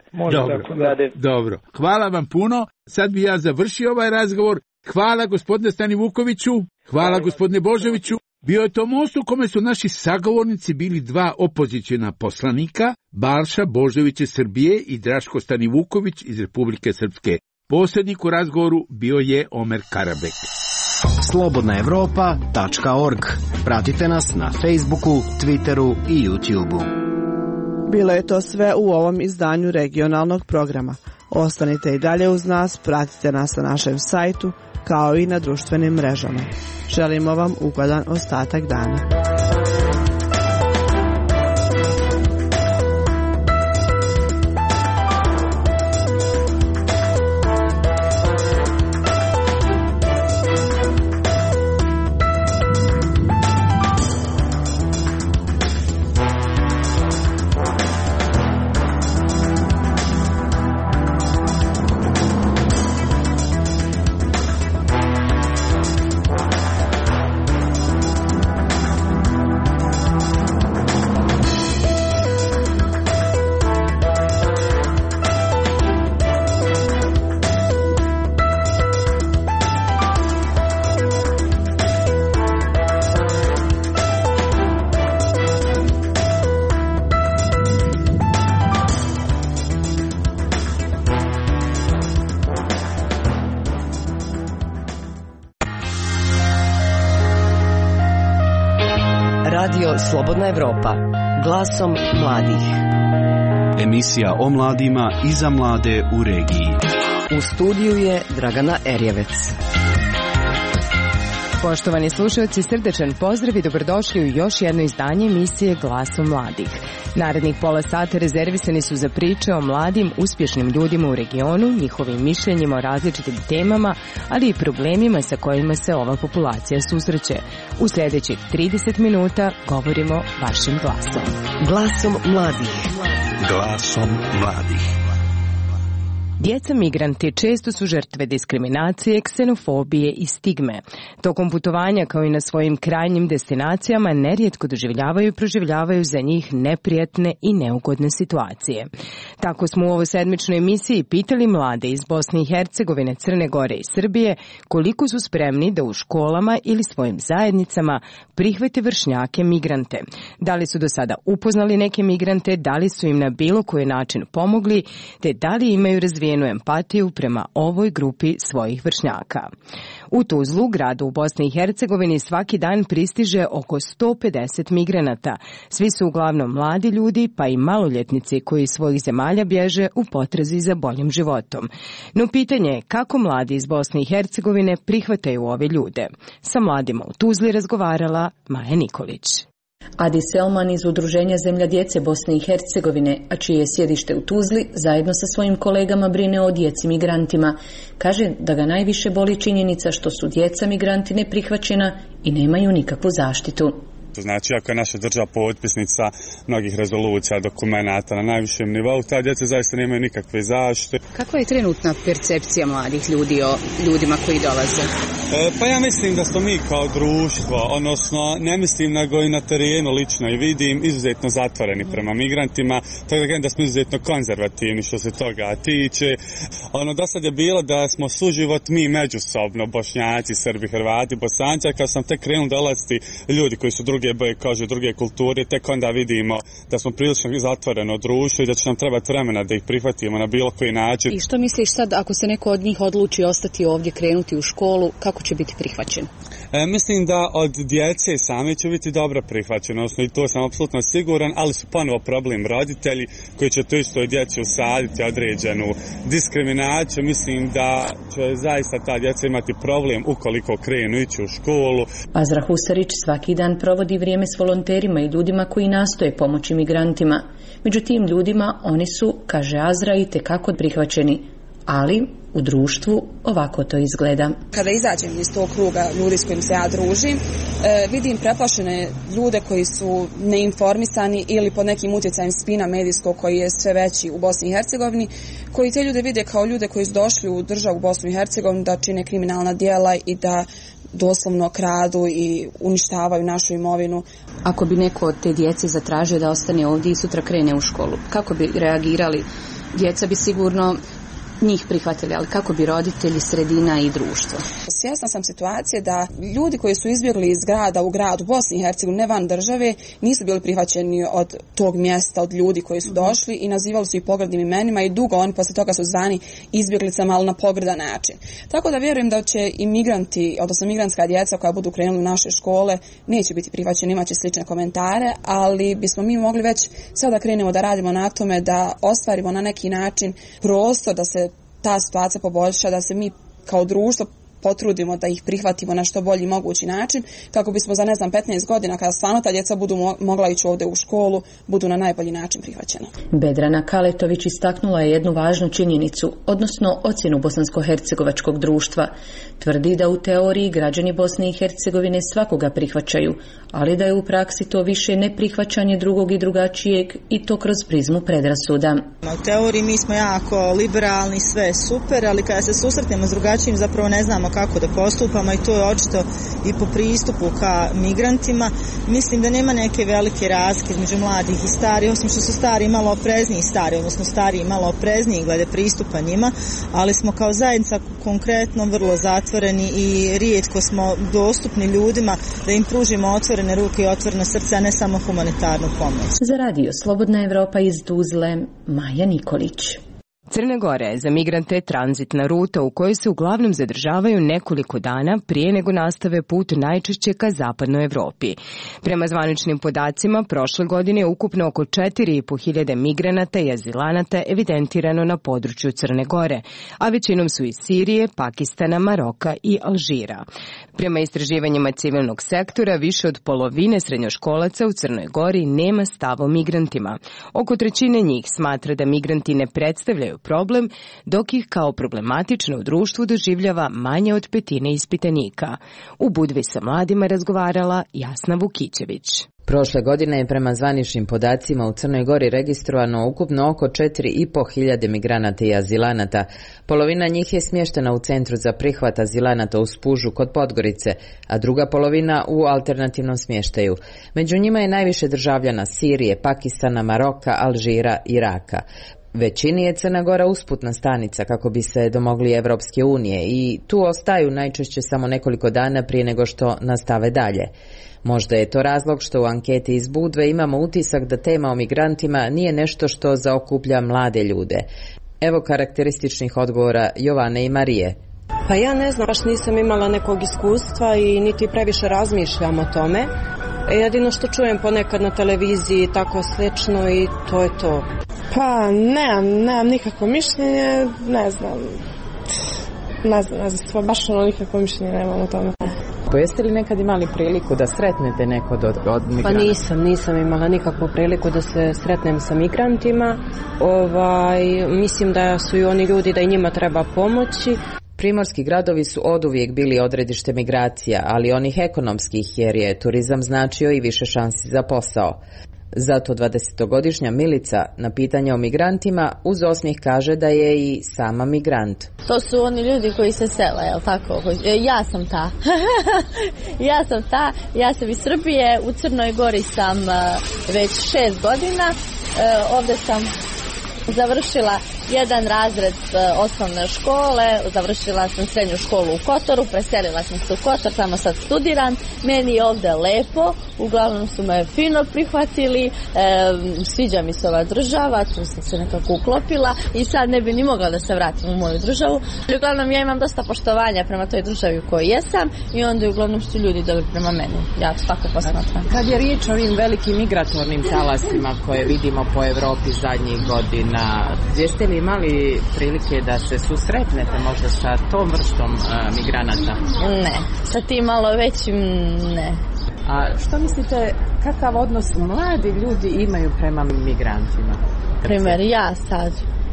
Dobro. Hvala vam puno. Sad bi ja završio ovaj razgovor. Hvala gospodine Stanivukoviću. Hvala gospodine Božoviću. Bio je to most u kome su naši sagovornici bili dva opozicijna poslanika, Balša Božović iz Srbije i Draško Stanivuković iz Republike Srpske. Posrednik u razgovoru bio je Omer Karabek. slobodnaevropa.org. Pratite nas na Facebooku, Twitteru i YouTubeu. Bilo je to sve u ovom izdanju regionalnog programa. Ostanite i dalje uz nas, pratite nas na našem sajtu, kao i na društvenim mrežama. Želimo vam ugodan ostatak dana. Radio Slobodna Evropa. Glasom mladih. Emisija o mladima i za mlade u regiji. U studiju je Dragana Erjevec. Poštovani slušalci, srdečan pozdrav i dobrodošli u još jedno izdanje emisije Glasom mladih. Narednih pola sata rezervisani su za priče o mladim, uspješnim ljudima u regionu, njihovim mišljenjima o različitim temama, ali i problemima sa kojima se ova populacija susreće. U sljedećih 30 minuta govorimo vašim glasom. Glasom mladih. Glasom mladih. Djeca migranti često su žrtve diskriminacije, ksenofobije i stigme. Tokom putovanja kao i na svojim krajnjim destinacijama nerijetko doživljavaju i proživljavaju za njih neprijatne i neugodne situacije. Tako smo u ovoj sedmičnoj emisiji pitali mlade iz Bosne i Hercegovine, Crne Gore i Srbije koliko su spremni da u školama ili svojim zajednicama prihvate vršnjake migrante. Da li su do sada upoznali neke migrante, da li su im na bilo koji način pomogli, te da li imaju razvijenu empatiju prema ovoj grupi svojih vršnjaka. U Tuzlu, gradu u Bosni i Hercegovini, svaki dan pristiže oko 150 migranata. Svi su uglavnom mladi ljudi, pa i maloljetnici koji iz svojih zemalja bježe u potrazi za boljim životom. No pitanje je kako mladi iz Bosne i Hercegovine prihvataju ove ljude. Sa mladima u Tuzli razgovarala Maja Nikolić. Adi Selman iz Udruženja Zemlja djece Bosne i Hercegovine, a čije je sjedište u Tuzli, zajedno sa svojim kolegama brine o djeci migrantima. Kaže da ga najviše boli činjenica što su djeca migranti neprihvaćena i nemaju nikakvu zaštitu. Znači, ako je naša država potpisnica mnogih rezolucija, dokumenata na najvišem nivou, ta djeca zaista nemaju nikakve zaštite. Kakva je trenutna percepcija mladih ljudi o ljudima koji dolaze? Pa ja mislim da smo mi kao društvo, odnosno ne mislim nego i na terenu lično i vidim, izuzetno zatvoreni prema migrantima, tako da smo izuzetno konzervativni što se toga tiče. Do sad je bilo da smo suživot mi međusobno, Bošnjaci, Srbi, Hrvati, Bosanci, kad sam tek krenuli dolaziti ljudi koji su druge boje kože, druge kulture, tek onda vidimo da smo prilično zatvoreno društvo i da će nam trebati vremena da ih prihvatimo na bilo koji način. I što misliš sad ako se neko od njih odluči ostati ovdje, krenuti u školu, kako će biti prihvaćen? Mislim da od djece same će biti dobro prihvaćeno, odnosno i to sam apsolutno siguran, ali su ponovo problem roditelji koji će to istoj djeci usaditi određenu diskriminaciju. Mislim da će zaista ta djeca imati problem ukoliko krenu ići u školu. Azra Husarić svaki dan provodi vrijeme s volonterima i ljudima koji nastoje pomoći migrantima. Među tim ljudima oni su, kaže Azra, i tekako prihvaćeni, ali u društvu ovako to izgleda. Kada izađem iz tog kruga ljudi s kojim se ja družim, vidim preplašene ljude koji su neinformisani ili pod nekim utjecajem spina medijskog koji je sve veći u Bosni i Hercegovini, koji te ljude vide kao ljude koji su došli u državu Bosnu i Hercegovinu da čine kriminalna djela i da doslovno kradu i uništavaju našu imovinu. Ako bi neko od te djece zatražio da ostane ovdje i sutra krene u školu, kako bi reagirali? Djeca bi sigurno njih prihvatili, ali kako bi roditelji, sredina i društvo? Svjesna sam situacije da ljudi koji su izbjegli iz grada u grad u Bosni i Hercegovini, ne van države, nisu bili prihvaćeni od tog mjesta, od ljudi koji su došli i nazivali su ih pogrdnim imenima i dugo oni posle toga su zvani izbjeglicama, ali na pogrdan način. Tako da vjerujem da će i migranti, odnosno migrantska djeca koja budu krenuli u naše škole, neće biti prihvaćeni, imaće slične komentare, ali bismo mi mogli već sada krenemo da radimo na tome da ostvarimo na neki način prostor da se ta situacija poboljša, da se mi kao društvo potrudimo da ih prihvatimo na što bolji mogući način, kako bismo za 15 godina, kada stvarno ta djeca budu mogla ići ovdje u školu, budu na najbolji način prihvaćena. Bedrana Kaletović istaknula je jednu važnu činjenicu, odnosno ocjenu bosansko-hercegovačkog društva. Tvrdi da u teoriji građani Bosne i Hercegovine svakoga prihvaćaju, ali da je u praksi to više neprihvaćanje drugog i drugačijeg i to kroz prizmu predrasuda. U teoriji mi smo jako liberalni, sve je super, ali kada se susretnemo s drugačijim zapravo ne znamo kako da postupamo i to je očito i po pristupu ka migrantima. Mislim da nema neke velike razlike između mladih i starih, osim što su stari malo oprezniji odnosno stariji malo oprezniji glede pristupa njima, ali smo kao zajednica konkretno vrlo zatvoreni i rijetko smo dostupni ljudima da im pružimo otvorene ruke i otvorena srca, a ne samo humanitarnu pomoć. Za radio Slobodna Evropa iz Tuzle, Maja Nikolić. Crna Gora je za migrante tranzitna ruta u kojoj se uglavnom zadržavaju nekoliko dana prije nego nastave put najčešće ka zapadnoj Evropi. Prema zvaničnim podacima, prošle godine je ukupno oko 4.500 migranata i azilanata evidentirano na području Crne Gore, a većinom su iz Sirije, Pakistana, Maroka i Alžira. Prema istraživanjima civilnog sektora, više od polovine srednjoškolaca u Crnoj Gori nema stav o migrantima. Oko trećine njih smatra da migranti ne predstavljaju problem, dok ih kao problematično u društvu doživljava manje od petine ispitanika. U Budvi sa mladima razgovarala Jasna Vukićević. Prošle godine je prema zvaničnim podacima u Crnoj Gori registrovano ukupno oko 4.500 migranata i azilanata. Polovina njih je smještena u centru za prihvat azilanata u Spužu kod Podgorice, a druga polovina u alternativnom smještaju. Među njima je najviše državljana Sirije, Pakistana, Maroka, Alžira i Iraka. Većini je Crna Gora usputna stanica kako bi se domogli Evropske unije i tu ostaju najčešće samo nekoliko dana prije nego što nastave dalje. Možda je to razlog što u anketi iz Budve imamo utisak da tema o migrantima nije nešto što zaokuplja mlade ljude. Evo karakterističnih odgovora Jovane i Marije. Pa ja ne znam, baš nisam imala nekog iskustva i niti previše razmišljam o tome. Jedino što čujem ponekad na televiziji tako slično i to je to. Pa nemam nikakvo mišljenje, ne znam, baš nikakvo mišljenje nemam o tome. Pa jeste li nekad imali priliku da sretnete nekog od migranata? Pa nisam imala nikakvu priliku da se sretnem sa migrantima. Mislim da su i oni ljudi da i njima treba pomoći. Primorski gradovi su oduvijek bili odredište migracija, ali onih ekonomskih, jer je turizam značio i više šansi za posao. Zato 20-godišnja Milica na pitanje o migrantima uz osmijeh kaže da je i sama migrant. To su oni ljudi koji se sele, jel tako? Ja sam ta. Ja sam iz Srbije, u Crnoj Gori sam već 6 godina. Ovdje sam završila jedan razred osnovne škole, završila sam srednju školu u Kotoru, preselila sam se u Kotor, tamo sad studiram. Meni je ovdje lepo, uglavnom su me fino prihvatili, sviđa mi se ova država, tu sam se nekako uklopila i sad ne bi ni mogla da se vratim u moju državu. Uglavnom ja imam dosta poštovanja prema toj državi u kojoj jesam i onda uglavnom su ljudi dobri prema meni. Ja to tako posmatram. Kad je riječ o ovim velikim migratornim talasima koje vidimo po Evropi zadnjih godina, jeste li imali prilike da se susretnete možda sa tom vrstom migranata? Ne, sa tim malo većim ne. A što mislite, kakav odnos mladi ljudi imaju prema migrantima? Primjer, ja sad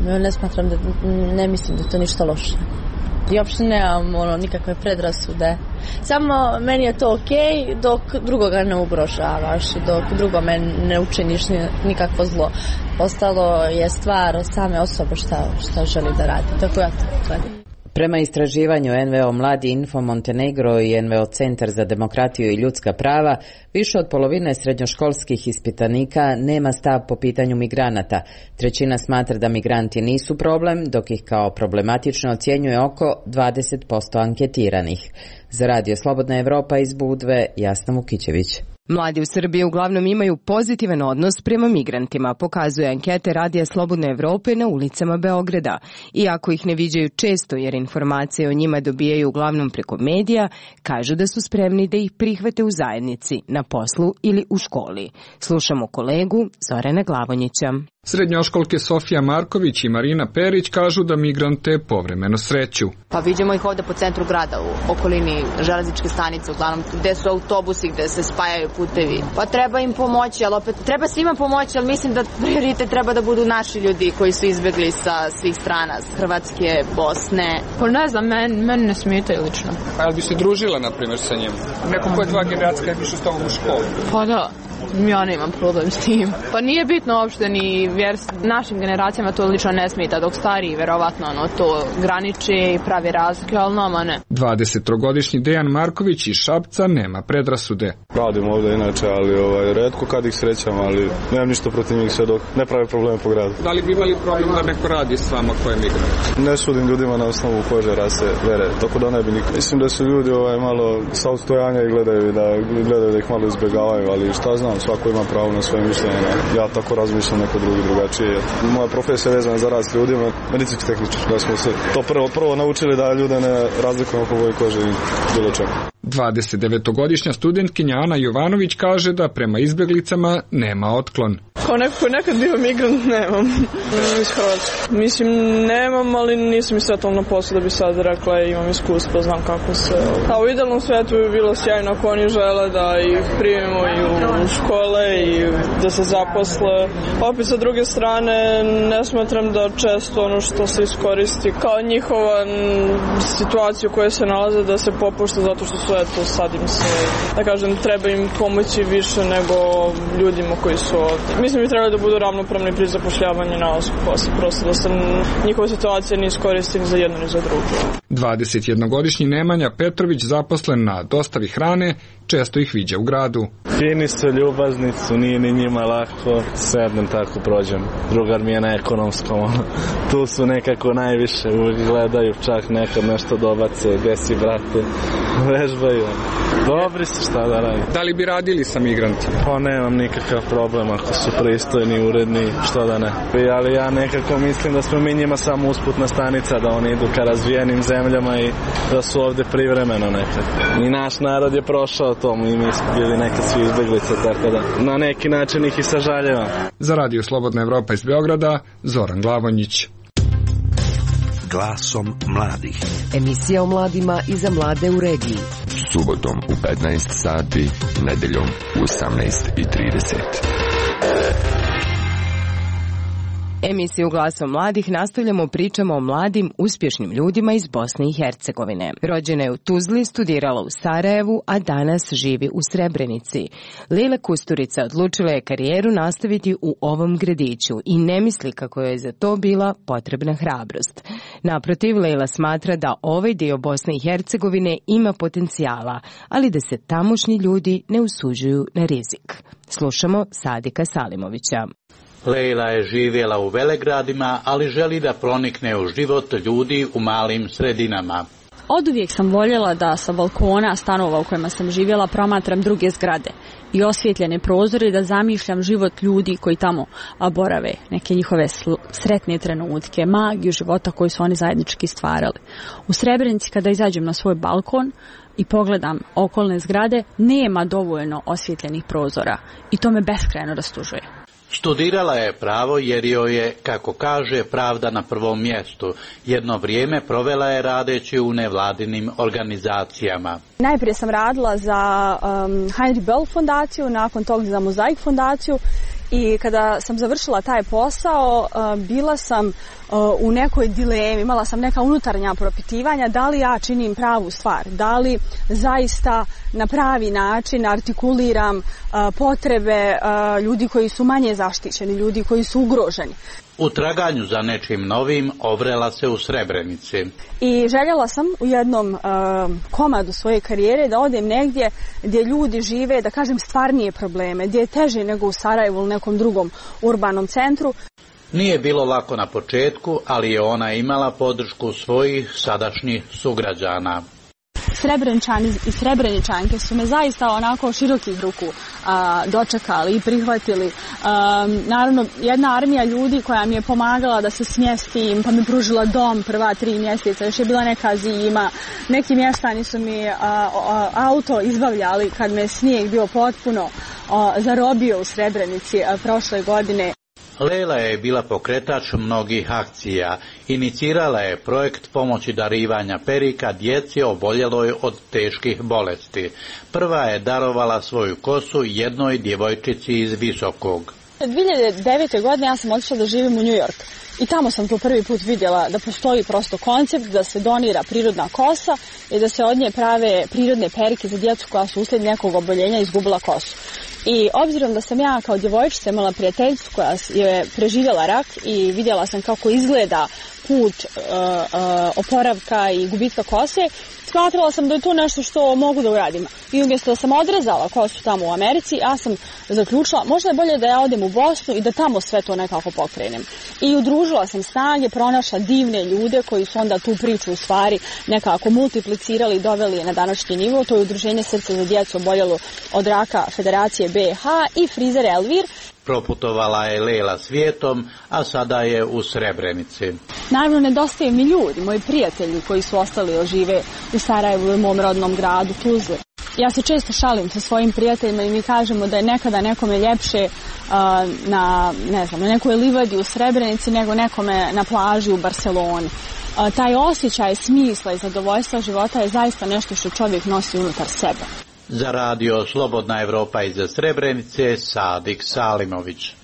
ne mislim da je to ništa loše. I uopšte nemam nikakve predrasude. Samo meni je to okej dok drugoga ne ugrožavaš i dok drugome ne učiniš nikakvo zlo. Ostalo je stvar same osobe šta želi da radi. Tako ja to gledam. Prema istraživanju NVO Mladi Info Montenegro i NVO Centar za demokratiju i ljudska prava, više od polovine srednjoškolskih ispitanika nema stav po pitanju migranata. Trećina smatra da migranti nisu problem, dok ih kao problematično ocjenjuje oko 20% anketiranih. Za Radio Slobodna Evropa iz Budve, Jasna Vukićević. Mladi u Srbiji uglavnom imaju pozitivan odnos prema migrantima, pokazuje ankete Radija Slobodne Evrope na ulicama Beograda. Iako ih ne viđaju često jer informacije o njima dobijaju uglavnom preko medija, kažu da su spremni da ih prihvate u zajednici, na poslu ili u školi. Slušamo kolegu Zorana Glavonjića. Srednjoškolke Sofija Marković i Marina Perić kažu da migrante povremeno sreću. Pa vidimo ih ovdje po centru grada, u okolini železničke stanice, uglavnom gde su autobusi, gde se spajaju putevi. Pa treba im pomoći, ali opet treba svima pomoći, ali mislim da prioritet treba da budu naši ljudi koji su izbjegli sa svih strana, s Hrvatske, Bosne. Pa ne znam, meni ne smetaju lično. A jel bi se družila, na primjer, sa njim? Neko ko je tvoja generacija kad biš s tobom u školu? Pa da. Ja nemam problem s tim. Pa nije bitno uopšte ni našim generacijama to lično ne smeta, dok stariji verovatno to graniči i pravi razlike, ali nama ne. 20-godišnji Dejan Marković iz Šapca nema predrasude. Radim ovdje inače, ali retko kad ih srećam, ali nemam ništa protiv njih sve dok ne prave probleme po gradu. Da li bi imali problem da neko radi s vama ko je migrant? Ne sudim ljudima na osnovu kože, rase, vere, tako da ne bi nikad. Mislim da su ljudi malo sa odstojanja i gledaju da ih malo izbjegavaju, ali šta znam. znam, svako ima pravo na svoje mišljenje. Ja tako razmišljam, neko drugačije. Moja profesija je vezana za rad s ljudima, medicinski tehničar. Da smo se to prvo naučili da ljude ne razlikujemo po boji kože i bilo čemu. 29-godišnja studentkinja Ana Jovanović kaže da prema izbjeglicama nema otklon. Kao neko koji nekad bio migrant, nemam iz Hrvatske. Mislim, nemam, ali nisam isvetala na poslu da bi sad rekla imam iskustvo, znam kako se... A u idealnom svijetu bi bilo sjajno ako oni žele da ih primimo i u škole i da se zaposle. Opet sa druge strane, ne smatram da često ono što se iskoristi kao njihova situacija u kojoj se nalaze da se popušta zato što su eto sad im se, da kažem, treba im pomoći više nego ljudima koji su ovdje. Mislim bi trebali da budu ravnopravni pri zapošljavanju na poslu, prosto da se njihova situacija ne iskoristi ni za jedno ni za drugo. 21-godišnji Nemanja Petrović, zaposlen na dostavi hrane, često ih viđa u gradu. Fini su, ljubazni su, nije ni njima lako, sednem tako prođem. Drugar mi je na ekonomskom, tu su nekako najviše, uvijek gledaju, čak nekad nešto dobace, gdje si brate, vežbaju. Dobri su, šta da radi. Da li bi radili sa migrantima? Pa nemam nikakav problem, ako su pristojni, uredni, što da ne. Ali ja nekako mislim da smo mi njima samo usputna stanica, da oni idu ka razvijenim zemljama i da su ovdje privremeno nekad. I naš narod je prošao tomu i mi smo bili nekad svi izbjeglice, tako da na neki način ih i sažaljevam. Za Radio Slobodna Evropa iz Beograda, Zoran Glavonjić. Glasom mladih. Emisija o mladima i za mlade u regiji. Subotom u 15 sati, nedeljom u 18:30. Emisiju Glasom mladih nastavljamo pričama o mladim, uspješnim ljudima iz Bosne i Hercegovine. Rođena je u Tuzli, studirala u Sarajevu, a danas živi u Srebrenici. Lejla Kusturica odlučila je karijeru nastaviti u ovom gradiću i ne misli kako je za to bila potrebna hrabrost. Naprotiv, Lejla smatra da ovaj dio Bosne i Hercegovine ima potencijala, ali da se tamošnji ljudi ne usuđuju na rizik. Slušamo Sadika Salimovića. Lejla je živjela u velegradima, ali želi da pronikne u život ljudi u malim sredinama. Oduvijek sam voljela da sa balkona stanova u kojima sam živjela promatram druge zgrade i osvjetljene prozore da zamišljam život ljudi koji tamo borave, neke njihove sretne trenutke, magiju života koju su oni zajednički stvarali. U Srebrenici kada izađem na svoj balkon i pogledam okolne zgrade, nema dovoljno osvjetljenih prozora i to me beskrajno rastužuje. Studirala je pravo jer joj je, kako kaže, pravda na prvom mjestu. Jedno vrijeme provela je radeći u nevladinim organizacijama. Najprije sam radila za Heinrich Böll fondaciju, nakon toga za Mozaik fondaciju i kada sam završila taj posao bila sam u nekoj dilemi, imala sam neka unutarnja propitivanja da li ja činim pravu stvar, da li zaista na pravi način artikuliram potrebe ljudi koji su manje zaštićeni, ljudi koji su ugroženi. U traganju za nečim novim obrela se u Srebrenici. I željela sam u jednom komadu svoje karijere da odem negdje gdje ljudi žive, da kažem, stvarnije probleme, gdje je teže nego u Sarajevu ili nekom drugom urbanom centru. Nije bilo lako na početku, ali je ona imala podršku svojih sadašnjih sugrađana. Srebreničani i Srebreničanke su me zaista onako širokih ruku dočekali i prihvatili. Naravno, jedna armija ljudi koja mi je pomagala da se smjestim, pa mi pružila dom prva 3 mjeseca, još je bila neka zima. Neki mještani su mi auto izbavljali kad me snijeg bio potpuno zarobio u Srebrenici prošle godine. Lejla je bila pokretač mnogih akcija. Inicirala je projekt pomoći darivanja perika djeci oboljeloj od teških bolesti. Prva je darovala svoju kosu jednoj djevojčici iz Visokog. 2009. godine ja sam otišla da živim u New York. I tamo sam to prvi put vidjela da postoji prosto koncept da se donira prirodna kosa i da se od nje prave prirodne perike za djecu koja su uslijed nekog oboljenja izgubila kosu. I obzirom da sam ja kao djevojčica imala prijateljicu koja je preživjela rak i vidjela sam kako izgleda put oporavka i gubitka kose, shvatila sam da je to nešto što mogu da uradim. I umjesto da sam odrezala kosu tamo u Americi, ja sam zaključila možda je bolje da ja odem u Bosnu i da tamo sve to nekako pokrenem. I udružila sam snage, pronašla divne ljude koji su onda tu priču u stvari nekako multiplicirali i doveli je na današnji nivo. To je Udruženje Srce za djecu oboljelu od raka Federacije BiH i Frizer Elvir. Proputovala je Lela svijetom, a sada je u Srebrenici. Naravno, nedostaje mi ljudi, moji prijatelji koji su ostali žive u Sarajevu, u mom rodnom gradu Tuzli. Ja se često šalim sa svojim prijateljima i mi kažemo da je nekada nekome ljepše na nekoj livadi u Srebrenici nego nekome na plaži u Barceloni. Taj osjećaj smisla i zadovoljstva života je zaista nešto što čovjek nosi unutar sebe. Za radio Slobodna Evropa iz Srebrenice, Sadik Salimović.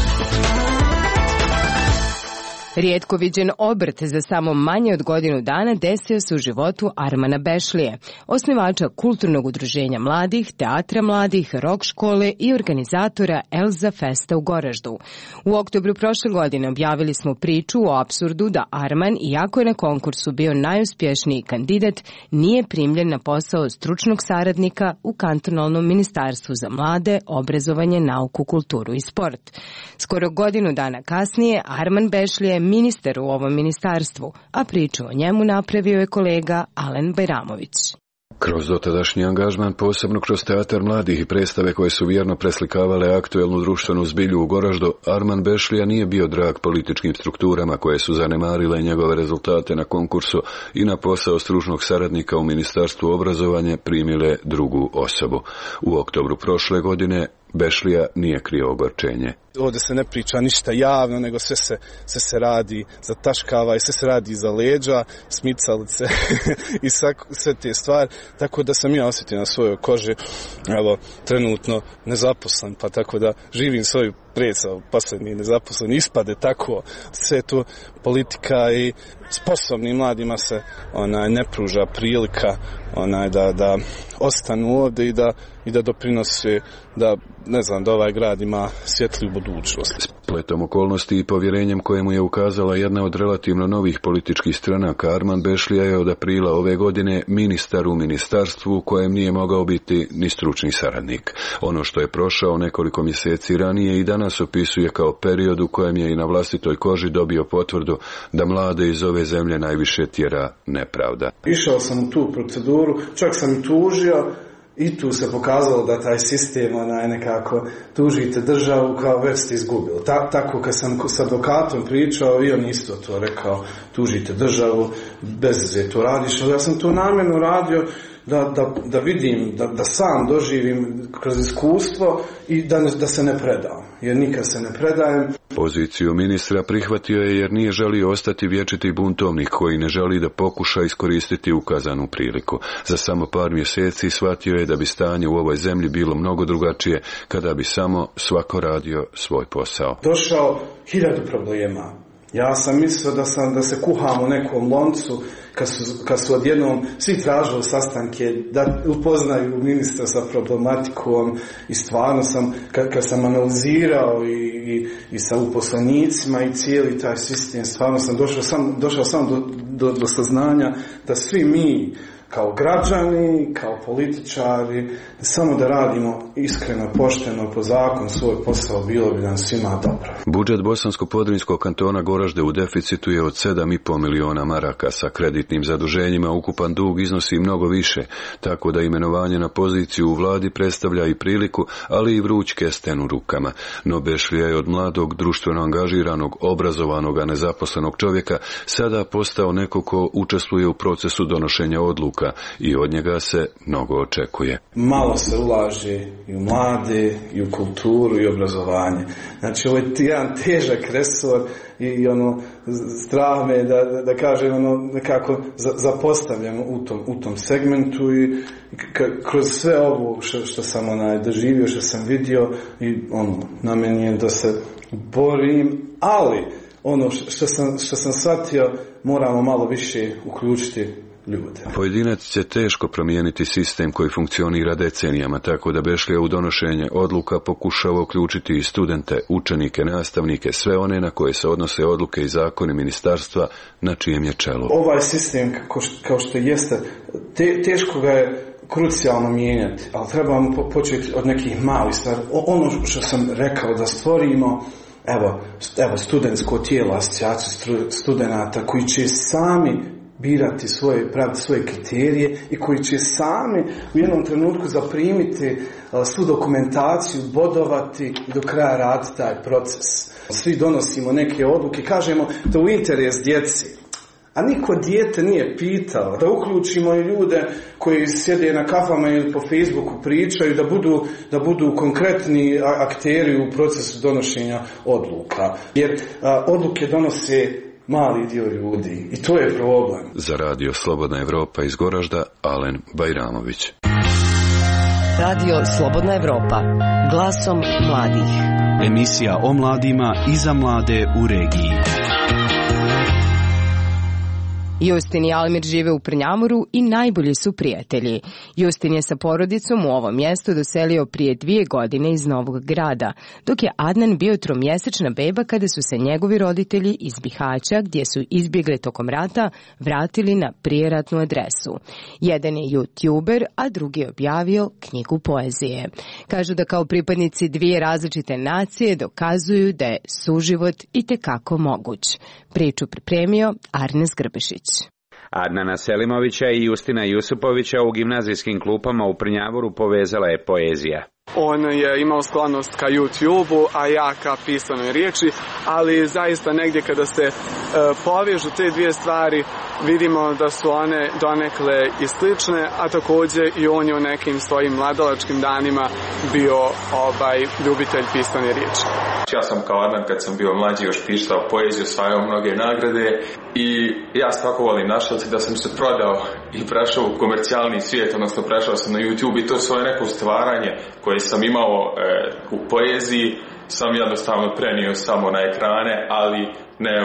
Rijetko viđen obrt za samo manje od godinu dana desio se u životu Armana Bešlije, osnivača kulturnog udruženja mladih, teatra mladih, rock škole i organizatora Elza Festa u Goraždu. U oktobru prošle godine objavili smo priču o apsurdu da Arman, iako je na konkursu bio najuspješniji kandidat, nije primljen na posao stručnog saradnika u kantonalnom ministarstvu za mlade, obrazovanje, nauku, kulturu i sport. Skoro godinu dana kasnije Arman Bešlije ministar u ovom ministarstvu, a priču o njemu napravio je kolega Alen Bajramović. Kroz dotadašnji angažman, posebno kroz teatar mladih i predstave koje su vjerno preslikavale aktuelnu društvenu zbilju u Goraždu, Arman Bešlija nije bio drag političkim strukturama koje su zanemarile njegove rezultate na konkursu i na posao stručnog saradnika u Ministarstvu obrazovanja primile drugu osobu. U oktobru prošle godine Bešlija nije krio ogorčenje. Ovdje se ne priča ništa javno, nego sve se radi, zataškava i sve se radi iza leđa, smicalice i sve te stvari. Tako da sam ja osjetio na svojoj koži, evo, trenutno nezaposlen, pa tako da živim svoju predstavu, posljednji nezaposlen, ispade tako. Sve to politika i sposobnim mladima se ne pruža prilika da ostanu ovdje i da doprinose da ovaj grad ima svjetliju budućnost. Spletom okolnosti i povjerenjem kojemu je ukazala jedna od relativno novih političkih stranaka, Arman Bešlija je od aprila ove godine ministar u ministarstvu u kojem nije mogao biti ni stručni saradnik. Ono što je prošao nekoliko mjeseci ranije i danas opisuje kao period u kojem je i na vlastitoj koži dobio potvrdu da mlade iz ove zemlje najviše tjera nepravda. Išao sam u tu proceduru, čak sam i tužio, i tu se pokazalo da taj sistem nekako tužite državu kao već ste izgubili. Tako kad sam s advokatom pričao i on isto to rekao, tužite državu, bez veze to radiš, ali ja sam to namjerno radio da vidim, da sam doživim kroz iskustvo i da se ne predam, jer nikad se ne predajem. Poziciju ministra prihvatio je jer nije želio ostati vječiti buntovnik koji ne želi da pokuša iskoristiti ukazanu priliku. Za samo par mjeseci shvatio je da bi stanje u ovoj zemlji bilo mnogo drugačije kada bi samo svako radio svoj posao. Došao 1000 problema. Ja sam mislio da se kuham u nekom loncu kad su odjednom svi tražili sastanke da upoznaju ministra sa problematikom i stvarno sam, kad sam analizirao i sa uposlenicima i cijeli taj sistem, stvarno sam došao sam do saznanja da svi mi kao građani, kao političari, samo da radimo iskreno, pošteno, po zakonu svoj posao, bilo bi nam svima dobro. Budžet Bosansko-Podrinjskog kantona Goražde u deficitu je od 7,5 miliona maraka. Sa kreditnim zaduženjima ukupan dug iznosi mnogo više, tako da imenovanje na poziciju u vladi predstavlja i priliku, ali i vruć kesten u rukama. No Bešlija je od mladog, društveno angažiranog, obrazovanog, a nezaposlenog čovjeka sada postao neko ko učestvuje u procesu donošenja odluka i od njega se mnogo očekuje. Malo se ulaže i u mlade, i u kulturu, i obrazovanje. Znači, ovo je jedan težak resor i strah me da kažem, nekako zapostavljam u tom segmentu i kroz sve ovo što sam doživio, što sam vidio i na meni je da se borim, ali ono što sam shvatio, moramo malo više uključiti ljude. Pojedinac će teško promijeniti sistem koji funkcionira decenijama, tako da Bešlija u donošenje odluka pokušava uključiti i studente, učenike, nastavnike, sve one na koje se odnose odluke i zakoni ministarstva na čijem je čelu. Ovaj sistem, kao što jeste, teško ga je krucijalno mijenjati, ali trebamo početi od nekih malih stvari. Ono što sam rekao, da stvorimo evo studentsko tijelo, asocijaciju studenata koji će sami birati praviti svoje kriterije i koji će sami u jednom trenutku zaprimiti svu dokumentaciju, bodovati i do kraja raditi taj proces. Svi donosimo neke odluke, kažemo da u interes djeci. A niko dijete nije pitao da uključimo i ljude koji sjede na kafama ili po Facebooku pričaju, da budu konkretni akteri u procesu donošenja odluka. Jer odluke donose mali dio ljudi i to je problem. Za radio Slobodna Evropa iz Goražda, Alen Bajramović. Radio Slobodna Evropa, glasom mladih. Emisija o mladima i za mlade u regiji. Justin i Almir žive u Prnjavoru i najbolji su prijatelji. Justin je sa porodicom u ovo mjesto doselio prije 2 godine iz Novog Grada, dok je Adnan bio 3-mjesečna beba kada su se njegovi roditelji iz Bihaća, gdje su izbjegli tokom rata, vratili na prijeratnu adresu. Jedan je youtuber, a drugi je objavio knjigu poezije. Kažu da kao pripadnici 2 različite nacije dokazuju da je suživot itekako moguć. Priču pripremio Arnes Grbešić. Adnana Selimovića i Justina Jusupovića u gimnazijskim klupama u Prnjavoru povezala je poezija. On je imao sklonost ka YouTube-u, a ja ka pisanoj riječi, ali zaista negdje kada se povežu te dvije stvari, vidimo da su one donekle i slične, a također i on je u nekim svojim mladalačkim danima bio ljubitelj pisane riječi. Ja sam kao Adnan kad sam bio mlađi još pisao poeziju, osvajao mnoge nagrade i ja svako volim našalci da sam se prodao i prešao u komercijalni svijet, odnosno prešao sam na YouTube i to svoje neko stvaranje koje sam imao u poeziji sam jednostavno prenio samo na ekrane, ali ne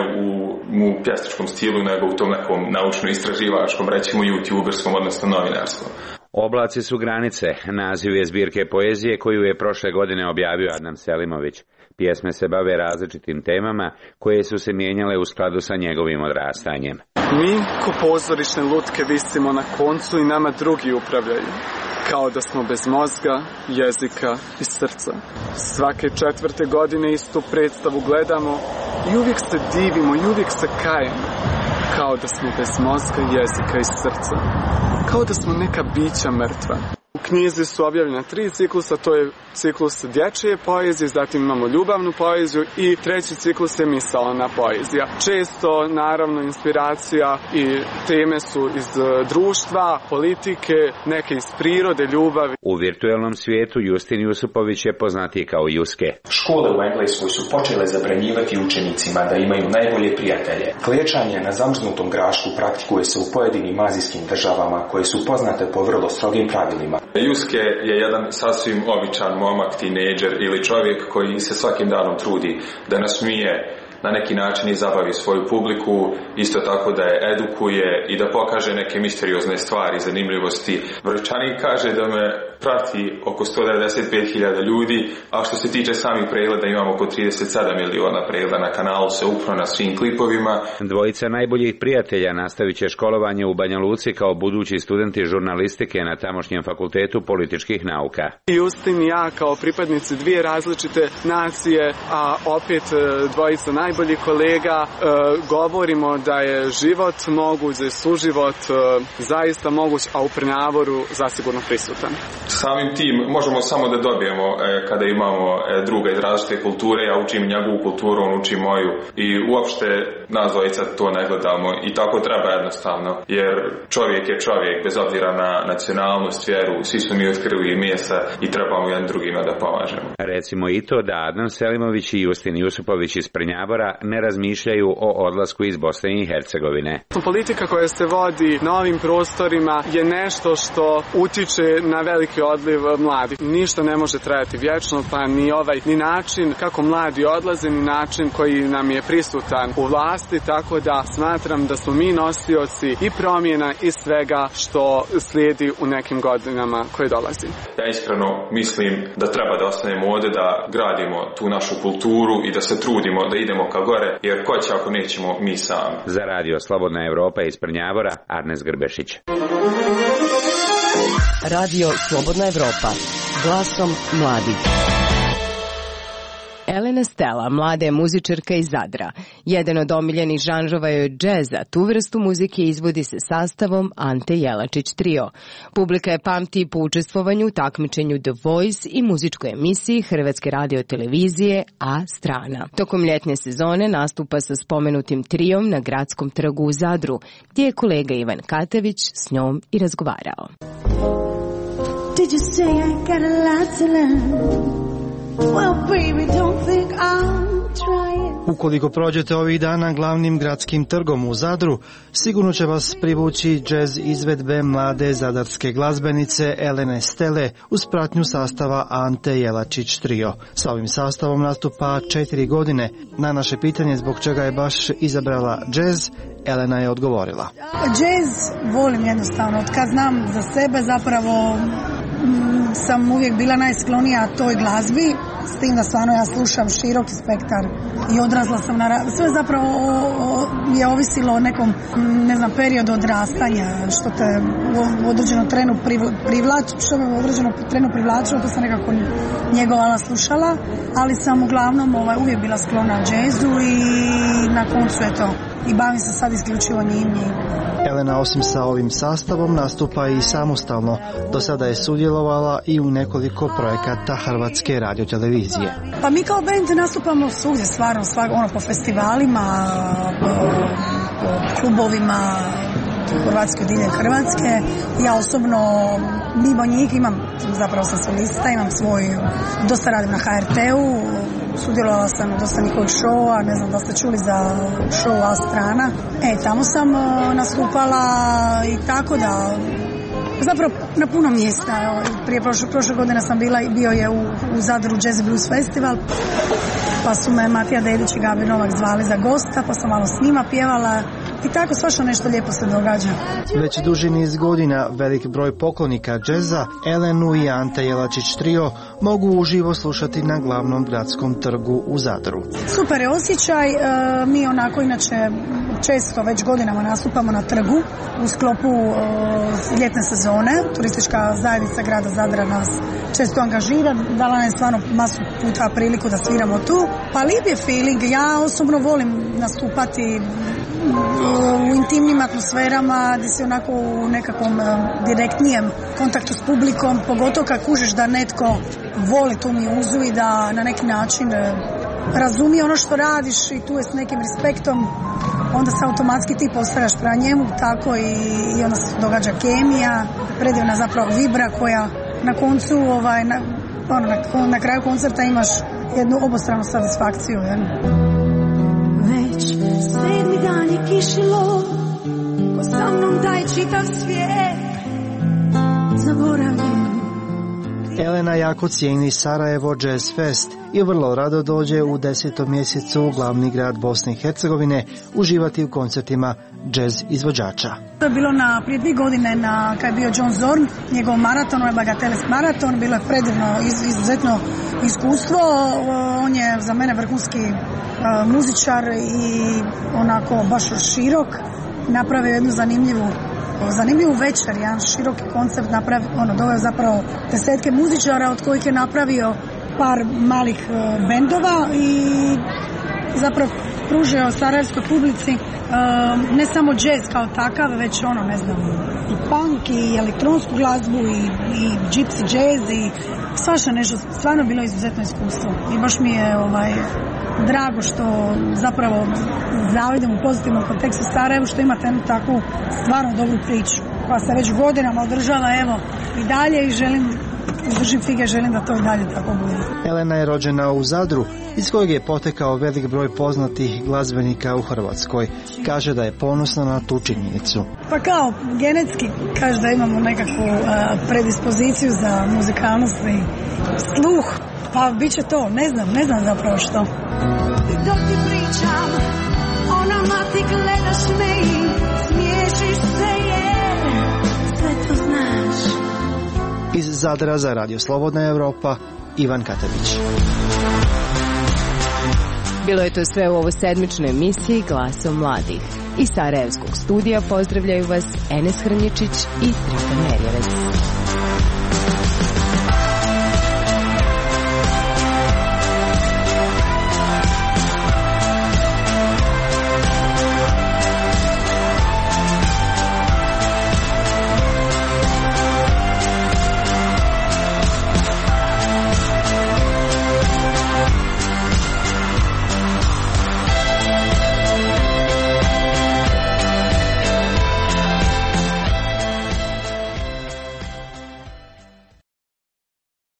u pjesničkom stilu, nego u tom nekom naučno-istraživačkom, recimo youtuberskom, odnosno novinarskom. Oblaci su granice, naziv je zbirke poezije koju je prošle godine objavio Adnan Selimović. Pjesme se bave različitim temama koje su se mijenjale u skladu sa njegovim odrastanjem. Mi ko pozorišne lutke visimo na koncu i nama drugi upravljaju. Kao da smo bez mozga, jezika i srca. Svake 4. godine istu predstavu gledamo i uvijek se divimo i uvijek se kajemo. Kao da smo bez mozga, jezika i srca. Kao da smo neka bića mrtva. U knjizi su objavljena 3 ciklusa, to je ciklus dječje poezije, zatim imamo ljubavnu poeziju i 3. ciklus je misaona poezija. Često, naravno, inspiracija i teme su iz društva, politike, neke iz prirode, ljubavi. U virtualnom svijetu Justin Jusupović je poznatiji kao Juske. Škole u Engleskoj su počele zabranjivati učenicima da imaju najbolje prijatelje. Klečanje na zamrznutom grašku praktikuje se u pojedinim azijskim državama koje su poznate po vrlo strogim pravilima. Juske je jedan sasvim običan momak, tinejdžer ili čovjek koji se svakim danom trudi da nasmije, na neki način i zabavi svoju publiku, isto tako da je edukuje i da pokaže neke misteriozne stvari, zanimljivosti. Vrčanin kaže da me prati oko 195.000 ljudi, a što se tiče samih pregleda imamo oko 37 miliona pregleda na kanalu sveukupno na svim klipovima. Dvojica najboljih prijatelja nastavit će školovanje u Banja Luci kao budući studenti žurnalistike na tamošnjem fakultetu političkih nauka. Justin i ja kao pripadnici 2 različite nacije, a opet dvojica najboljih kolega, govorimo da je život moguć, da je suživot zaista moguć, a u Prnjavoru zasigurno prisutan. Samim tim možemo samo da dobijemo kada imamo druga iz različite kulture, ja učim njegovu kulturu, on uči moju i uopšte nas dvojica to ne gledamo i tako treba jednostavno, jer čovjek je čovjek bez obzira na nacionalnost, vjeru, svi smo mi od krvi i mesa i trebamo jedan drugima da pomažemo. Recimo i to da Adnan Selimović i Justin Jusupović iz Prnjavora ne razmišljaju o odlasku iz Bosne i Hercegovine. Politika koja se vodi na ovim prostorima je nešto što utiče na veliki odliv mladih. Ništa ne može trajati vječno, pa ni način kako mladi odlaze, ni način koji nam je prisutan u vlasti rasti, tako da smatram da smo mi nosioci i promjena i svega što slijedi u nekim godinama koje dolazi. Ja iskreno mislim da treba da ostanemo ovdje, da gradimo tu našu kulturu i da se trudimo da idemo ka gore, jer ko će ako nećemo mi sami. Za radio Slobodna Evropa iz Prnjavora, Arnes Grbešić. Radio Slobodna Evropa, glasom mladih. Elena Stella, mlada je muzičarka iz Zadra. Jedan od omiljenih žanrova je džez, a tu vrstu muzike izvodi se sastavom Ante Jelačić Trio. Publika je pamti po učestvovanju u takmičenju The Voice i muzičkoj emisiji Hrvatske radiotelevizije A Strana. Tokom ljetne sezone nastupa sa spomenutim triom na Gradskom trgu u Zadru, gdje je kolega Ivan Katević s njom i razgovarao. Did you say I got a lot to learn? Well, baby, don't think I'm trying. Ukoliko prođete ovih dana glavnim gradskim trgom u Zadru, sigurno će vas privući džez izvedbe mlade zadarske glazbenice Elene Stele uz pratnju sastava Ante Jelačić Trio. Sa ovim sastavom nastupa 4 godine. Na naše pitanje zbog čega je baš izabrala džez, Elena je odgovorila. Džez volim jednostavno. Od kad znam za sebe zapravo sam uvijek bila najsklonija toj glazbi, s tim da stvarno ja slušam široki spektar i odrasla sam sve zapravo je ovisilo o nekom, ne znam, periodu odrastanja, što te u određenom trenu privlačilo, to sam nekako njegovala, slušala, ali sam uglavnom uvijek bila sklona džezu i na koncu je to. I bavim se sad isključivo njim. Elena osim sa ovim sastavom nastupa i samostalno. Do sada je sudjelovala i u nekoliko projekata Hrvatske radiotelevizije. Pa mi kao band nastupamo svugdje, stvarno, po festivalima, po klubovima Hrvatske, diljem Hrvatske. Ja osobno mimo njih zapravo sam solista, imam svoj, dosta radim na HRT-u, sudjelovala sam u dosta njihovih šova, ne znam da ste čuli za show A Strana. Tamo sam nastupala i tako da, zapravo na puno mjesta. Prije prošle godine sam bio je u Zadru Jazz Blues Festival, pa su me Matija Dedić i Gabi Novak zvali za gosta, pa sam malo s njima pjevala. I tako svašta nešto lijepo se događa. Već duži niz godina velik broj poklonika džeza Elenu i Ante Jelačić Trio mogu uživo slušati na glavnom gradskom trgu u Zadru. Super je osjećaj, mi onako inače često već godinama nastupamo na trgu u sklopu ljetne sezone. Turistička zajednica grada Zadra nas često angažira, dala nam je stvarno masu puta priliku da sviramo tu. Pa lijep je feeling, ja osobno volim nastupati u intimnim atmosferama gdje si onako u nekakvom direktnijem kontaktu s publikom, pogotovo kad kužiš da netko voli tu muzu i da na neki način razumije ono što radiš i tu je s nekim respektom, onda se automatski ti postavljaš prema njemu tako i onda se događa kemija, predivna zapravo vibra koja na koncu na kraju koncerta imaš jednu obostranu satisfakciju. Već 7. dan je kišilo, ko sa mnom taj čitav svijet zaboravim. Elena jako cijeni Sarajevo Jazz Fest i vrlo rado dođe u 10. mjesecu u glavni grad Bosne i Hercegovine uživati u koncertima jazz izvođača. To je bilo prije 2 godine kad je bio John Zorn, njegov maraton, ovaj Bagatelist maraton, bilo je predivno, izuzetno iskustvo. On je za mene vrhunski muzičar i onako baš širok, napravio jednu zanimljivu večer, jedan široki koncept, doveo zapravo 10 muzičara od kojih je napravio par malih bendova i zapravo pružio sarajevskoj publici ne samo jazz kao takav, već i punk i elektronsku glazbu i gypsy jazz i svašta nešto, stvarno bilo izuzetno iskustvo i baš mi je drago što zapravo zavidim u pozitivnom kontekstu Sarajevu što imate jednu takvu stvarno dobru priču koja se već godinama održava i dalje i držim fige, želim da to i dalje tako bude. Elena je rođena u Zadru, iz kojeg je potekao velik broj poznatih glazbenika u Hrvatskoj. Kaže da je ponosna na tu činjenicu. Pa kao genetski kaže da imamo nekakvu predispoziciju za muzikalnost i sluh. Pa bit će to, ne znam zapravo što. Dok ti pričam o po nama ti gledaš me i smiješiš se jer sve to znaš. Iz Zadra za Radio Slobodna Evropa, Ivan Katević. Bilo je to sve u ovoj sedmičnoj emisiji Glasom mladih. Iz Sarajevskog studija pozdravljaju vas Enes Hrnječić i Triton Merjevec.